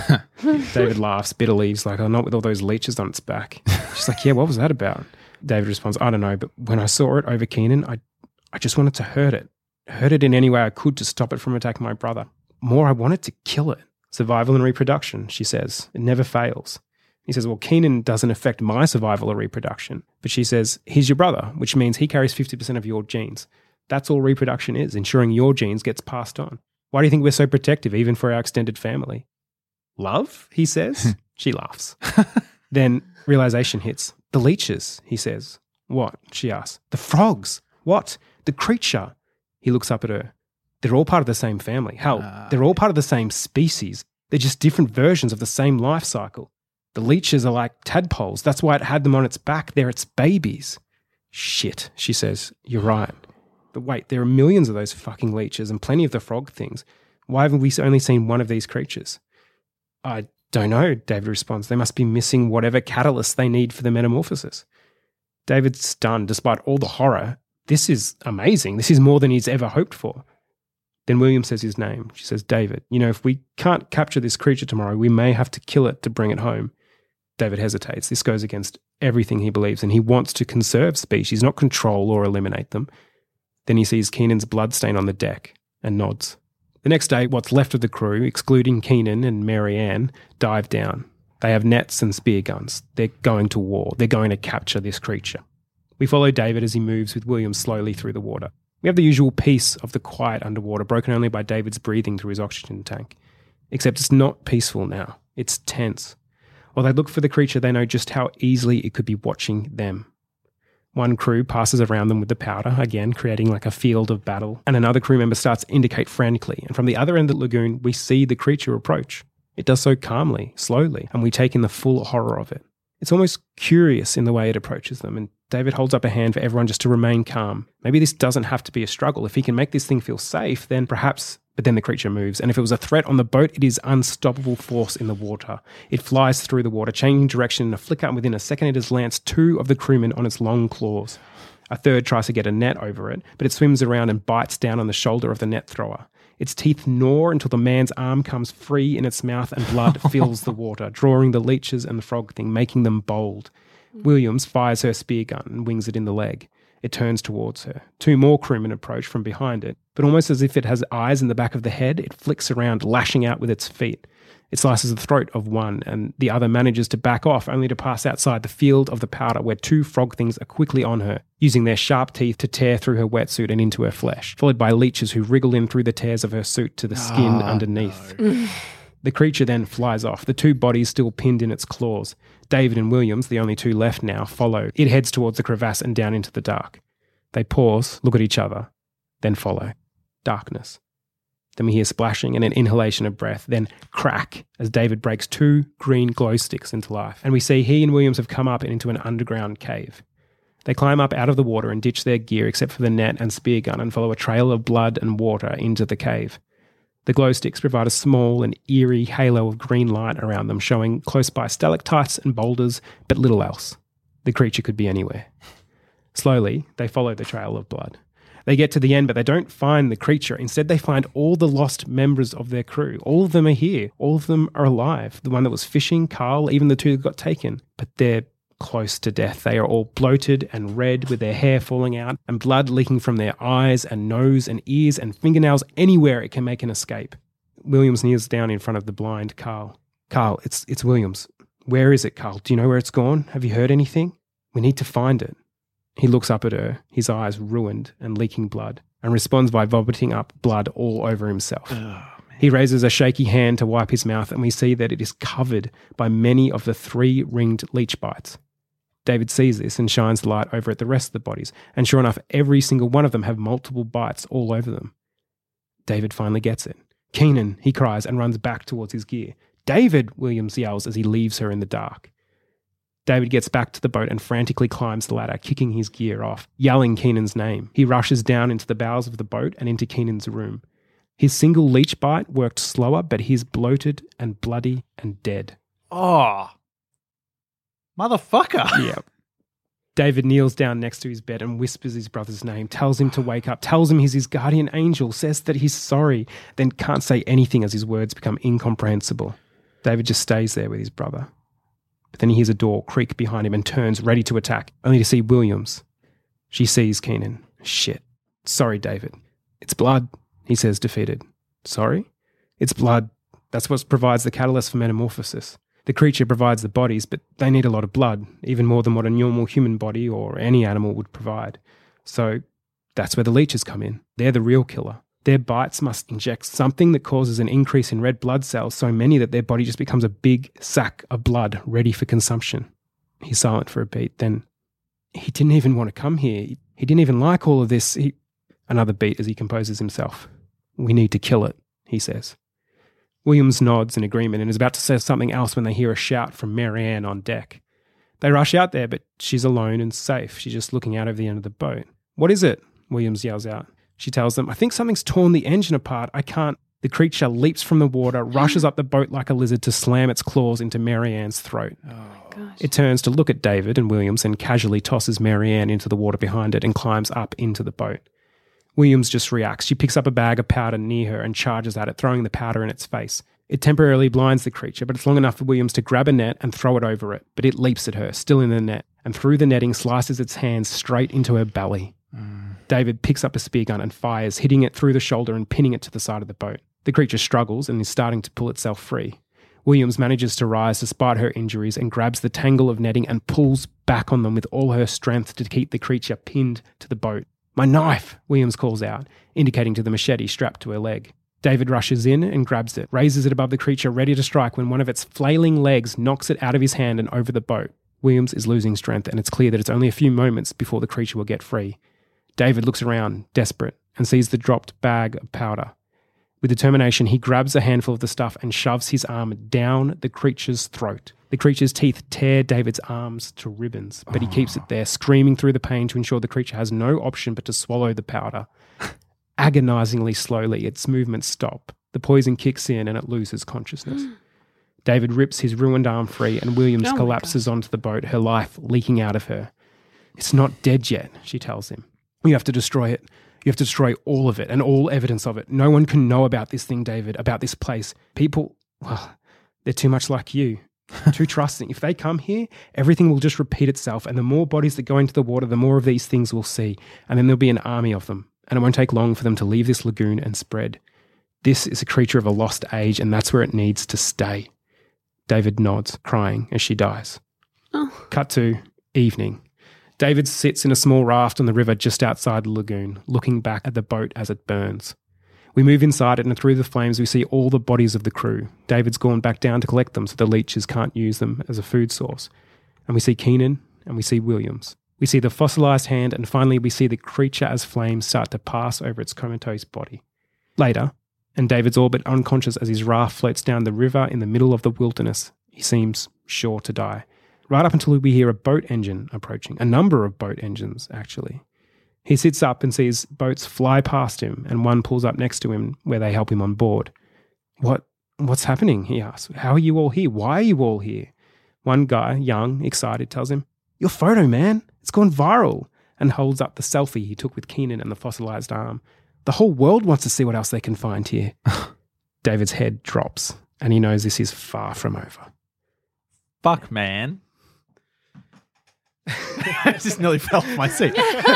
David laughs bitterly. He's like, oh, not with all those leeches on its back. She's like, yeah, what was that about? David responds, I don't know, but when I saw it over Keenan, I, I just wanted to hurt it. Hurt it in any way I could to stop it from attacking my brother. More, I wanted to kill it. Survival and reproduction, she says. It never fails. He says, well, Keenan doesn't affect my survival or reproduction. But she says, he's your brother, which means he carries fifty percent of your genes. That's all reproduction is, ensuring your genes gets passed on. Why do you think we're so protective, even for our extended family? Love, he says. She laughs. Then realization hits. The leeches, he says. What? She asks. The frogs. What? The creature. He looks up at her. They're all part of the same family. Hell, uh, they're all part of the same species. They're just different versions of the same life cycle. The leeches are like tadpoles. That's why it had them on its back. They're its babies. Shit, she says. You're right. But wait, there are millions of those fucking leeches and plenty of the frog things. Why haven't we only seen one of these creatures? I don't know, David responds. They must be missing whatever catalyst they need for the metamorphosis. David's stunned despite all the horror. This is amazing. This is more than he's ever hoped for. Then William says his name. She says, David, you know, if we can't capture this creature tomorrow, we may have to kill it to bring it home. David hesitates. This goes against everything he believes, and he wants to conserve species, not control or eliminate them. Then he sees Keenan's bloodstain on the deck and nods. The next day, what's left of the crew, excluding Keenan and Mary Ann, dive down. They have nets and spear guns. They're going to war. They're going to capture this creature. We follow David as he moves with William slowly through the water. We have the usual peace of the quiet underwater, broken only by David's breathing through his oxygen tank. Except it's not peaceful now. It's tense. While they look for the creature, they know just how easily it could be watching them. One crew passes around them with the powder, again creating like a field of battle, and another crew member starts to indicate frantically, and from the other end of the lagoon, we see the creature approach. It does so calmly, slowly, and we take in the full horror of it. It's almost curious in the way it approaches them, and David holds up a hand for everyone just to remain calm. Maybe this doesn't have to be a struggle. If he can make this thing feel safe, then perhaps... But then the creature moves, and if it was a threat on the boat, it is unstoppable force in the water. It flies through the water, changing direction in a flicker, and within a second it has lanced two of the crewmen on its long claws. A third tries to get a net over it, but it swims around and bites down on the shoulder of the net thrower. Its teeth gnaw until the man's arm comes free in its mouth and blood fills the water, drawing the leeches and the frog thing, making them bold. Williams fires her spear gun and wings it in the leg. It turns towards her. Two more crewmen approach from behind it, but almost as if it has eyes in the back of the head, it flicks around, lashing out with its feet. It slices the throat of one, and the other manages to back off, only to pass outside the field of the powder where two frog things are quickly on her, using their sharp teeth to tear through her wetsuit and into her flesh, followed by leeches who wriggle in through the tears of her suit to the skin Oh, underneath. no. The creature then flies off, the two bodies still pinned in its claws. David and Williams, the only two left now, follow. It heads towards the crevasse and down into the dark. They pause, look at each other, then follow. Darkness. Then we hear splashing and an inhalation of breath, then crack as David breaks two green glow sticks into life. And we see he and Williams have come up into an underground cave. They climb up out of the water and ditch their gear except for the net and spear gun and follow a trail of blood and water into the cave. The glow sticks provide a small and eerie halo of green light around them, showing close by stalactites and boulders, but little else. The creature could be anywhere. Slowly, they follow the trail of blood. They get to the end, but they don't find the creature. Instead, they find all the lost members of their crew. All of them are here. All of them are alive. The one that was fishing, Carl, even the two that got taken. But they're close to death. They are all bloated and red with their hair falling out and blood leaking from their eyes and nose and ears and fingernails anywhere it can make an escape. Williams kneels down in front of the blind Carl. Carl, it's it's Williams. Where is it, Carl? Do you know where it's gone? Have you heard anything? We need to find it. He looks up at her, his eyes ruined and leaking blood, and responds by vomiting up blood all over himself. Oh, he raises a shaky hand to wipe his mouth, and we see that it is covered by many of the three ringed leech bites. David sees this and shines the light over at the rest of the bodies, and sure enough, every single one of them have multiple bites all over them. David finally gets it. Keenan, he cries and runs back towards his gear. David, Williams yells as he leaves her in the dark. David gets back to the boat and frantically climbs the ladder, kicking his gear off, yelling Keenan's name. He rushes down into the bowels of the boat and into Keenan's room. His single leech bite worked slower, but he's bloated and bloody and dead. Oh. Motherfucker. Yeah. David kneels down next to his bed and whispers his brother's name, tells him to wake up, tells him he's his guardian angel, says that he's sorry, then can't say anything as his words become incomprehensible. David just stays there with his brother. But then he hears a door creak behind him and turns, ready to attack, only to see Williams. She sees Keenan. Shit. Sorry, David. It's blood, he says, defeated. Sorry? It's blood. That's what provides the catalyst for metamorphosis. The creature provides the bodies, but they need a lot of blood, even more than what a normal human body or any animal would provide. So that's where the leeches come in. They're the real killer. Their bites must inject something that causes an increase in red blood cells, so many that their body just becomes a big sack of blood ready for consumption. He's silent for a beat. Then, he didn't even want to come here. He, he didn't even like all of this. He... Another beat as he composes himself. We need to kill it, he says. Williams nods in agreement and is about to say something else when they hear a shout from Marianne on deck. They rush out there, but she's alone and safe. She's just looking out over the end of the boat. What is it? Williams yells out. She tells them, I think something's torn the engine apart. I can't. The creature leaps from the water, rushes up the boat like a lizard to slam its claws into Marianne's throat. Gosh. It turns to look at David and Williams and casually tosses Marianne into the water behind it and climbs up into the boat. Williams just reacts. She picks up a bag of powder near her and charges at it, throwing the powder in its face. It temporarily blinds the creature, but it's long enough for Williams to grab a net and throw it over it. But it leaps at her, still in the net, and through the netting slices its hands straight into her belly. Mm. David picks up a spear gun and fires, hitting it through the shoulder and pinning it to the side of the boat. The creature struggles and is starting to pull itself free. Williams manages to rise despite her injuries and grabs the tangle of netting and pulls back on them with all her strength to keep the creature pinned to the boat. My knife, Williams calls out, indicating to the machete strapped to her leg. David rushes in and grabs it, raises it above the creature, ready to strike when one of its flailing legs knocks it out of his hand and over the boat. Williams is losing strength, and it's clear that it's only a few moments before the creature will get free. David looks around, desperate, and sees the dropped bag of powder. With determination, he grabs a handful of the stuff and shoves his arm down the creature's throat. The creature's teeth tear David's arms to ribbons, but he keeps it there, screaming through the pain to ensure the creature has no option but to swallow the powder. Agonizingly slowly, its movements stop. The poison kicks in and it loses consciousness. David rips his ruined arm free and Williams Oh my collapses onto the boat, her life leaking out of her. It's not dead yet, she tells him. You have to destroy it. You have to destroy all of it and all evidence of it. No one can know about this thing, David, about this place. People, well, they're too much like you. Too trusting. If they come here, everything will just repeat itself. And the more bodies that go into the water, the more of these things we'll see. And then there'll be an army of them. And it won't take long for them to leave this lagoon and spread. This is a creature of a lost age, and that's where it needs to stay. David nods, crying as she dies. Oh. Cut to evening. David sits in a small raft on the river just outside the lagoon, looking back at the boat as it burns. We move inside it, and through the flames we see all the bodies of the crew. David's gone back down to collect them so the leeches can't use them as a food source. And we see Keenan, and we see Williams. We see the fossilised hand, and finally we see the creature as flames start to pass over its comatose body. Later, and David's all but unconscious as his raft floats down the river in the middle of the wilderness, he seems sure to die. Right up until we hear a boat engine approaching, a number of boat engines, actually. He sits up and sees boats fly past him, and one pulls up next to him where they help him on board. What, what's happening? He asks. How are you all here? Why are you all here? One guy, young, excited, tells him, your photo, man. It's gone viral, and holds up the selfie he took with Keenan and the fossilised arm. The whole world wants to see what else they can find here. David's head drops, and he knows this is far from over. Fuck, man. I just nearly fell off my seat.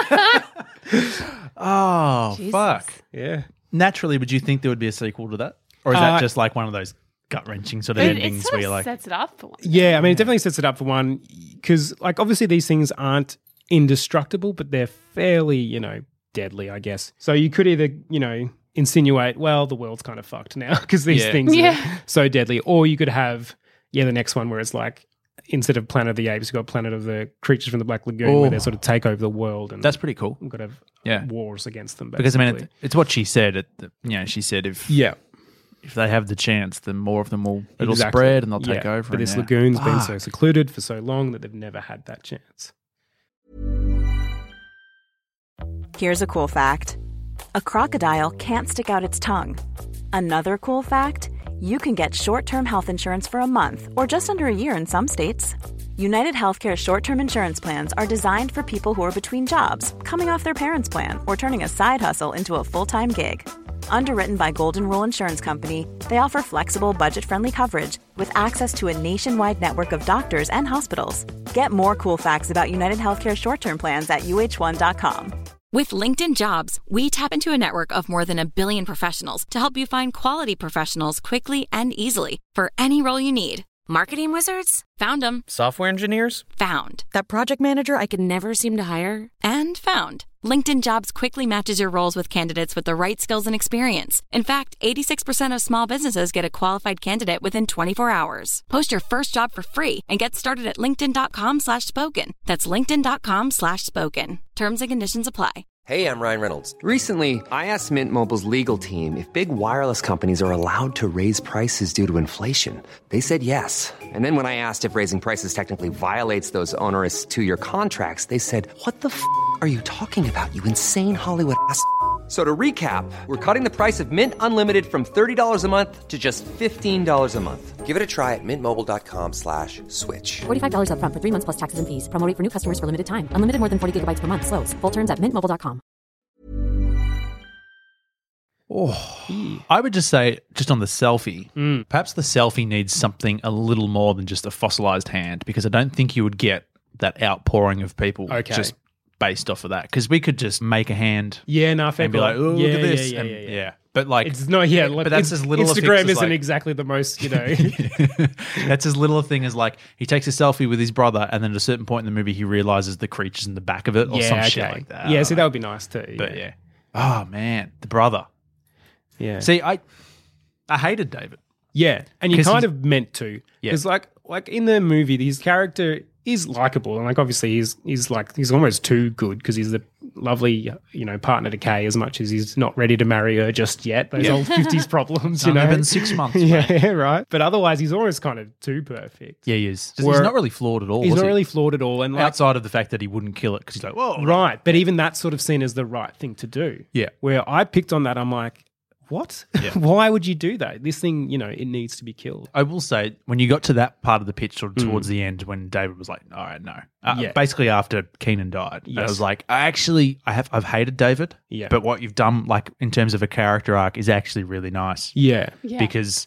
Oh, Jesus. fuck. Yeah. Naturally, would you think there would be a sequel to that? Or is Uh, that just like one of those gut-wrenching sort of It, it endings sort where of you're like, sets it up for one. Yeah, I mean, it definitely sets it up for one, because, like, obviously these things aren't indestructible, but they're fairly, you know, deadly, I guess. So you could either, you know, insinuate, well, the world's kind of fucked now because these Yeah. things Yeah. are so deadly. Or you could have, yeah, the next one where it's like, instead of Planet of the Apes, you've got Planet of the Creatures from the Black Lagoon, Oh. where they sort of take over the world, and that's pretty cool. we've got to have Yeah. wars against them. Because, I mean, basically. it, it's what she said. It, you know, she said if yeah, if they have the chance, then more of them will, it'll exactly. spread and they'll take Yeah, over. But and this yeah. lagoon's been so Fuck. secluded for so long that they've never had that chance. Here's a cool fact. A crocodile can't stick out its tongue. Another cool fact, you can get short-term health insurance for a month or just under a year in some states. United Healthcare short-term insurance plans are designed for people who are between jobs, coming off their parents' plan, or turning a side hustle into a full-time gig. Underwritten by Golden Rule Insurance Company, they offer flexible, budget-friendly coverage with access to a nationwide network of doctors and hospitals. Get more cool facts about United Healthcare short-term plans at U H one dot com. With LinkedIn Jobs, we tap into a network of more than a billion professionals to help you find quality professionals quickly and easily for any role you need. Marketing wizards? Found them. Software engineers? Found. That project manager I could never seem to hire? And found. LinkedIn Jobs quickly matches your roles with candidates with the right skills and experience. In fact, eighty-six percent of small businesses get a qualified candidate within twenty-four hours. Post your first job for free and get started at linkedin.com slash spoken. That's linkedin.com slash spoken. Terms and conditions apply. Hey, I'm Ryan Reynolds. Recently, I asked Mint Mobile's legal team if big wireless companies are allowed to raise prices due to inflation. They said yes. And then when I asked if raising prices technically violates those onerous two-year contracts, they said, what the f*** are you talking about, you insane Hollywood ass f- So to recap, we're cutting the price of Mint Unlimited from thirty dollars a month to just fifteen dollars a month. Give it a try at mintmobile.com slash switch. forty-five dollars up front for three months plus taxes and fees. Promo rate for new customers for limited time. Unlimited more than forty gigabytes per month. Slows full terms at mint mobile dot com. Oh, I would just say, just on the selfie, Mm. perhaps the selfie needs something a little more than just a fossilized hand, because I don't think you would get that outpouring of people Okay. just based off of that. Because we could just make a hand Yeah, no, fair and be call. like, oh, yeah, look at this. Yeah, and, yeah, yeah, yeah. But like, It's not, yeah, like, but that's in- as little a fix Instagram as, isn't like- exactly the most, you know. that's as little a thing as like he takes a selfie with his brother, and then at a certain point in the movie, he realizes the creature's in the back of it or yeah, some okay. shit like that. Yeah, see, that would be nice too. But yeah. Oh, man. The brother. yeah. See, I I hated David. Yeah, and you 'Cause kind he's- of meant to, Yeah. because like like in the movie, his character is likable, and like obviously he's he's like he's almost too good because he's the lovely you know partner to Kay as much as he's not ready to marry her just yet. Those old fifties problems, It's you know. only been six months, mate. yeah, right. But otherwise, he's almost kind of too perfect. Yeah, he is. Just- Where- he's not really flawed at all. He's was not he? really flawed at all, and like Outside of the fact that he wouldn't kill it because he's like, whoa. right. But even that's sort of seen as the right thing to do. Yeah. Where I picked on that, I'm like, what? Yeah. Why would you do that? This thing, you know, it needs to be killed. I will say, when you got to that part of the pitch sort of towards the end, when David was like, all right, no. Uh, Mm. Yeah. Basically after Keenan died. I Yes. was like, I actually, I have, I've hated David. Yeah. But what you've done, like, in terms of a character arc is actually really nice. Yeah. Yeah. Because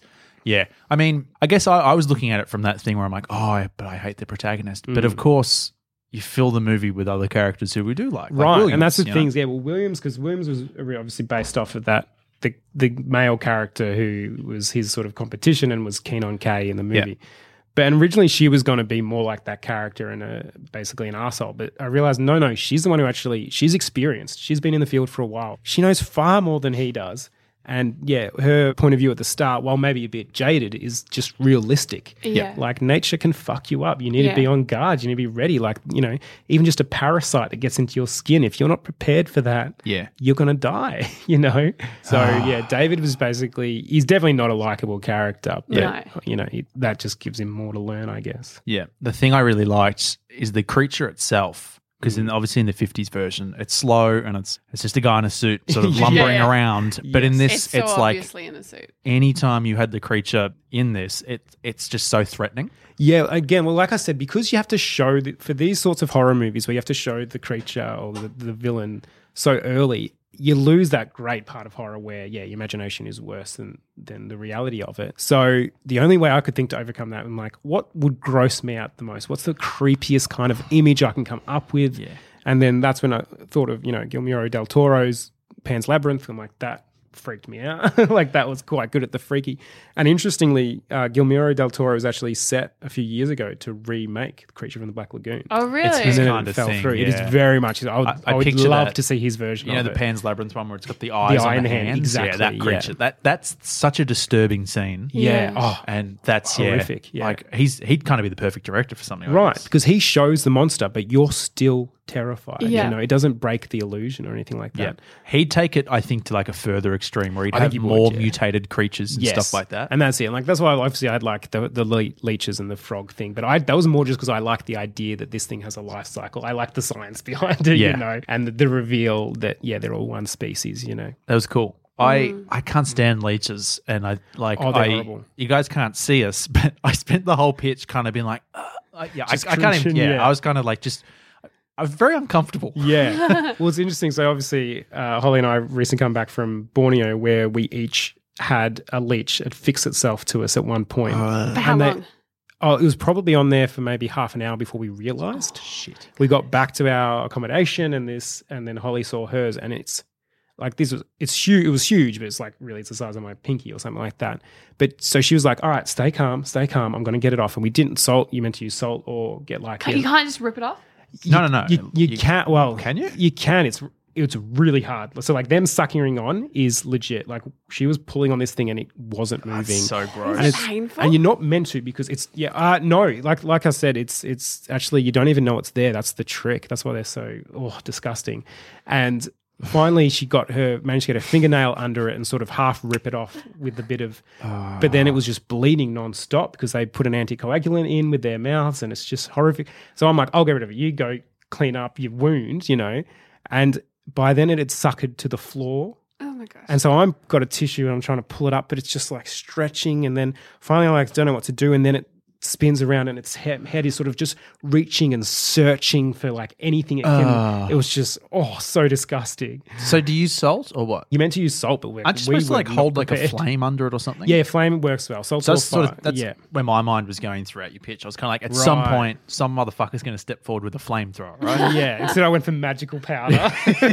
Yeah. I mean, I guess I, I was looking at it from that thing where I'm like, oh, but I hate the protagonist. Mm. But of course, you fill the movie with other characters who we do like. like right. Williams, and that's the you things. know? Yeah. Well, Williams, because Williams was obviously based off of that, the, the male character who was his sort of competition and was keen on Kay in the movie. Yeah. But originally she was going to be more like that character and a, basically an arsehole. But I realized, no, no, she's the one who actually, she's experienced. She's been in the field for a while. She knows far more than he does. And yeah, her point of view at the start, while maybe a bit jaded, is just realistic. Yeah. Like nature can fuck you up. You need yeah. to be on guard. You need to be ready. Like, you know, even just a parasite that gets into your skin, if you're not prepared for that, yeah. you're going to die, you know? So yeah, David was basically, he's definitely not a likable character. But, no. you know, he, that just gives him more to learn, I guess. Yeah. The thing I really liked is the creature itself. Because in, obviously in the fifties version, it's slow and it's it's just a guy in a suit sort of lumbering yeah, yeah. around. But yes. in this, it's, so it's like obviously in a suit. Anytime you had the creature in this, it it's just so threatening. Yeah, again, well, like I said, because you have to show, the, for these sorts of horror movies where you have to show the creature or the, the villain so early, you lose that great part of horror where, yeah, your imagination is worse than than the reality of it. So the only way I could think to overcome that, I'm like, what would gross me out the most? What's the creepiest kind of image I can come up with? Yeah. And then that's when I thought of, you know, Guillermo del Toro's Pan's Labyrinth. I'm like, that freaked me out. Like that was quite good at the freaky. And interestingly, uh, Guillermo del Toro was actually set a few years ago to remake Creature from the Black Lagoon. Oh, really? It's his And then kind it of fell thing, through. It yeah. is very much. I would, I- I I would picture love that. to see his version You know, of the it. Pan's Labyrinth one where it's got the eyes eye on in the the hand, hands. exactly, Yeah, that yeah. creature. That that's such a disturbing scene. Yeah. Yeah. Oh, And that's Horrific, yeah, yeah. Like he's he'd kind of be the perfect director for something like right. this. Because he shows the monster, but you're still terrified. Yeah. You know, it doesn't break the illusion or anything like Yeah, that. he'd take it, I think, to like a further extreme where he'd I think have he would, more yeah. mutated creatures and Yes. stuff like that. And that's it. And like that's why obviously I'd like the the le- leeches and the frog thing. But I that was more just because I like the idea that this thing has a life cycle. I like the science behind it, Yeah. you know, and the, the reveal that yeah, they're all one species, you know. That was cool. I, I can't stand leeches, and I like Oh, they're I. horrible. You guys can't see us, but I spent the whole pitch kind of being like, uh, I, yeah, I, Just I can't even. cringing, Yeah, yeah. I was kind of like just. I was very uncomfortable. Yeah. Well, it's interesting. So obviously, uh, Holly and I recently come back from Borneo where we each had a leech affix itself to us at one point. For how And they- long? Oh, it was probably on there for maybe half an hour before we realized. Shit. We got back to our accommodation and this, and then Holly saw hers, and it's like this was it's huge. It was huge, but it's like really it's the size of my pinky or something like that. But so she was like, "All right, stay calm, stay calm. I'm going to get it off." And we didn't salt. You meant to use salt or get like You can't just rip it off? No, no, no. You, you, You- can't. Well, can you? You can. It's it's really hard. So like them sucking on is legit. Like she was pulling on this thing and it wasn't moving. so gross. And Is it it's painful? and you're not meant to because it's yeah. Uh, no, like like I said, it's it's actually you don't even know it's there. That's the trick. That's why they're so oh disgusting. And finally, she got her managed to get her fingernail under it and sort of half rip it off with a bit of. But then it was just bleeding nonstop because they put an anticoagulant in with their mouths and it's just horrific. So I'm like, I'll get rid of it. You go clean up your wound, you know, and. By then it had suckered to the floor. Oh my gosh. And so I'm got a tissue and I'm trying to pull it up, but it's just like stretching. And then finally I like don't know what to do. And then it spins around and its he- head is sort of just reaching and searching for like anything it can. Ah. It was just, oh, so disgusting. So do you use salt or what? You meant to use salt, but we're, Aren't you we supposed to were like not hold like a prepared. flame under it or something? Yeah, flame works well. Salt So or that's sort fire. of that's yeah. where my mind was going throughout your pitch. I was kind of like, at some Right. point, some motherfucker's going to step forward with a flamethrower, right? Yeah, instead I went for magical powder.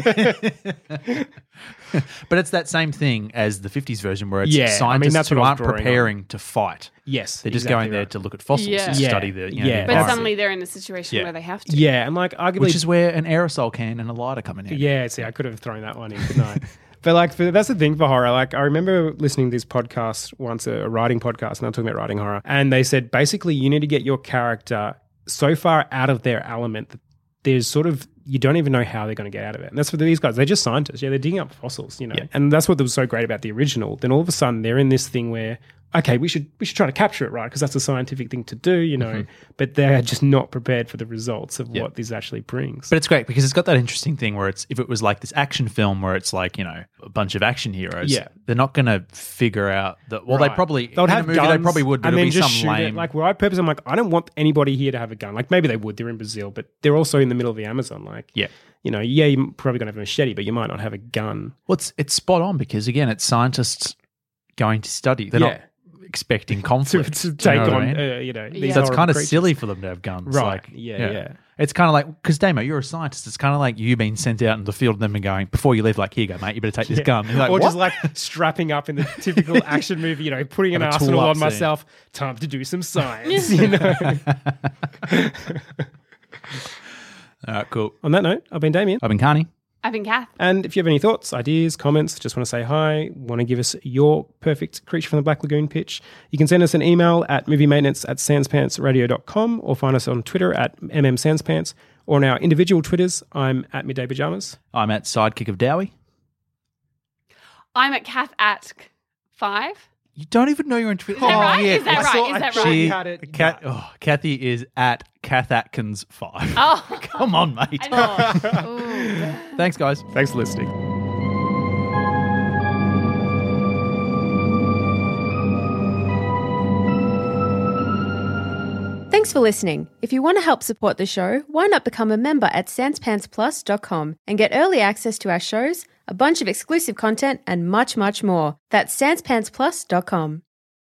But it's that same thing as the fifties version where it's Yeah, I mean, scientists that's what who I was aren't drawing on. preparing to fight. Yes, They're just exactly going there right. to look at fossils Yeah. and Yeah. study the, you know, Yeah. the But environment. suddenly they're in a situation Yeah. where they have to. Yeah, and like arguably Which is where an aerosol can and a lighter come in. handy. Yeah, see, I could have thrown that one in, couldn't I? But like, for, that's the thing for horror. Like, I remember listening to this podcast once, a, a writing podcast, and I'm talking about writing horror, and they said basically you need to get your character so far out of their element that there's sort of you don't even know how they're going to get out of it. And that's for these guys. They're just scientists. Yeah, they're digging up fossils, you know. Yeah. And that's what was so great about the original. Then all of a sudden they're in this thing where, okay, we should we should try to capture it, right? Because that's a scientific thing to do, you know. But they're just not prepared for the results of Yeah. what this actually brings. But it's great because it's got that interesting thing where it's if it was like this action film where it's like, you know, a bunch of action heroes, Yeah. they're not going to figure out that. Well, they Right. probably They would in have a movie guns, they probably would, but and it'll then be just some shoot lame. It. Like where I purpose, I'm like, I don't want anybody here to have a gun. Like maybe they would. They're in Brazil, but they're also in the middle of the Amazon. Like, Yeah. you know, yeah, you're probably gonna have a machete, but you might not have a gun. Well, it's, it's spot on because again, it's scientists going to study. They're Yeah. not. expecting to, conflict. to Do you take know what on, I mean? uh, you know, these Yeah. So it's horrible kind of creatures. silly for them to have guns. Right. Like, Yeah, yeah. It's kind of like, because Damo, you're a scientist. It's kind of like you being sent out in the field and them and going, before you leave, like, here you go, mate, you better take this Yeah. gun. You're like, or what? just like strapping up in the typical action movie, you know, putting an Have a arsenal tool-up on scene. myself. Time to do some science, you know. All right, cool. On that note, I've been Damien. I've been Carney. I've been Kath. And if you have any thoughts, ideas, comments, just want to say hi, want to give us your perfect Creature from the Black Lagoon pitch, you can send us an email at movie-maintenance at sanspantsradio dot com or find us on Twitter at mmsanspants or on our individual Twitters. I'm at Midday Pajamas. I'm at Sidekick of Dowie. I'm at Kath at five. You don't even know you're on Twitter. Is that right? yeah. Is that I right? saw- Is I that thought right? you She, had it. Kat, oh, Kathy is at Kath Atkins five. Oh, Come on, mate. I know. Ooh. Thanks, guys. Thanks for listening. Thanks for listening. If you want to help support the show, why not become a member at sanspantsplus dot com and get early access to our shows, a bunch of exclusive content, and much, much more. That's sanspantsplus dot com.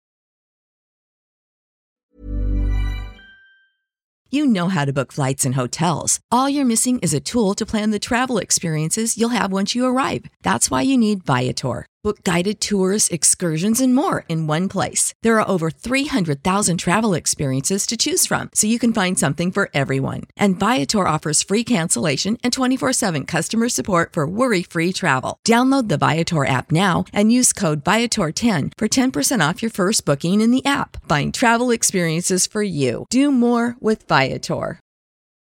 You know how to book flights and hotels. All you're missing is a tool to plan the travel experiences you'll have once you arrive. That's why you need Viator. Book guided tours, excursions, and more in one place. There are over three hundred thousand travel experiences to choose from, so you can find something for everyone. And Viator offers free cancellation and twenty-four seven customer support for worry-free travel. Download the Viator app now and use code Viator ten for ten percent off your first booking in the app. Find travel experiences for you. Do more with Viator.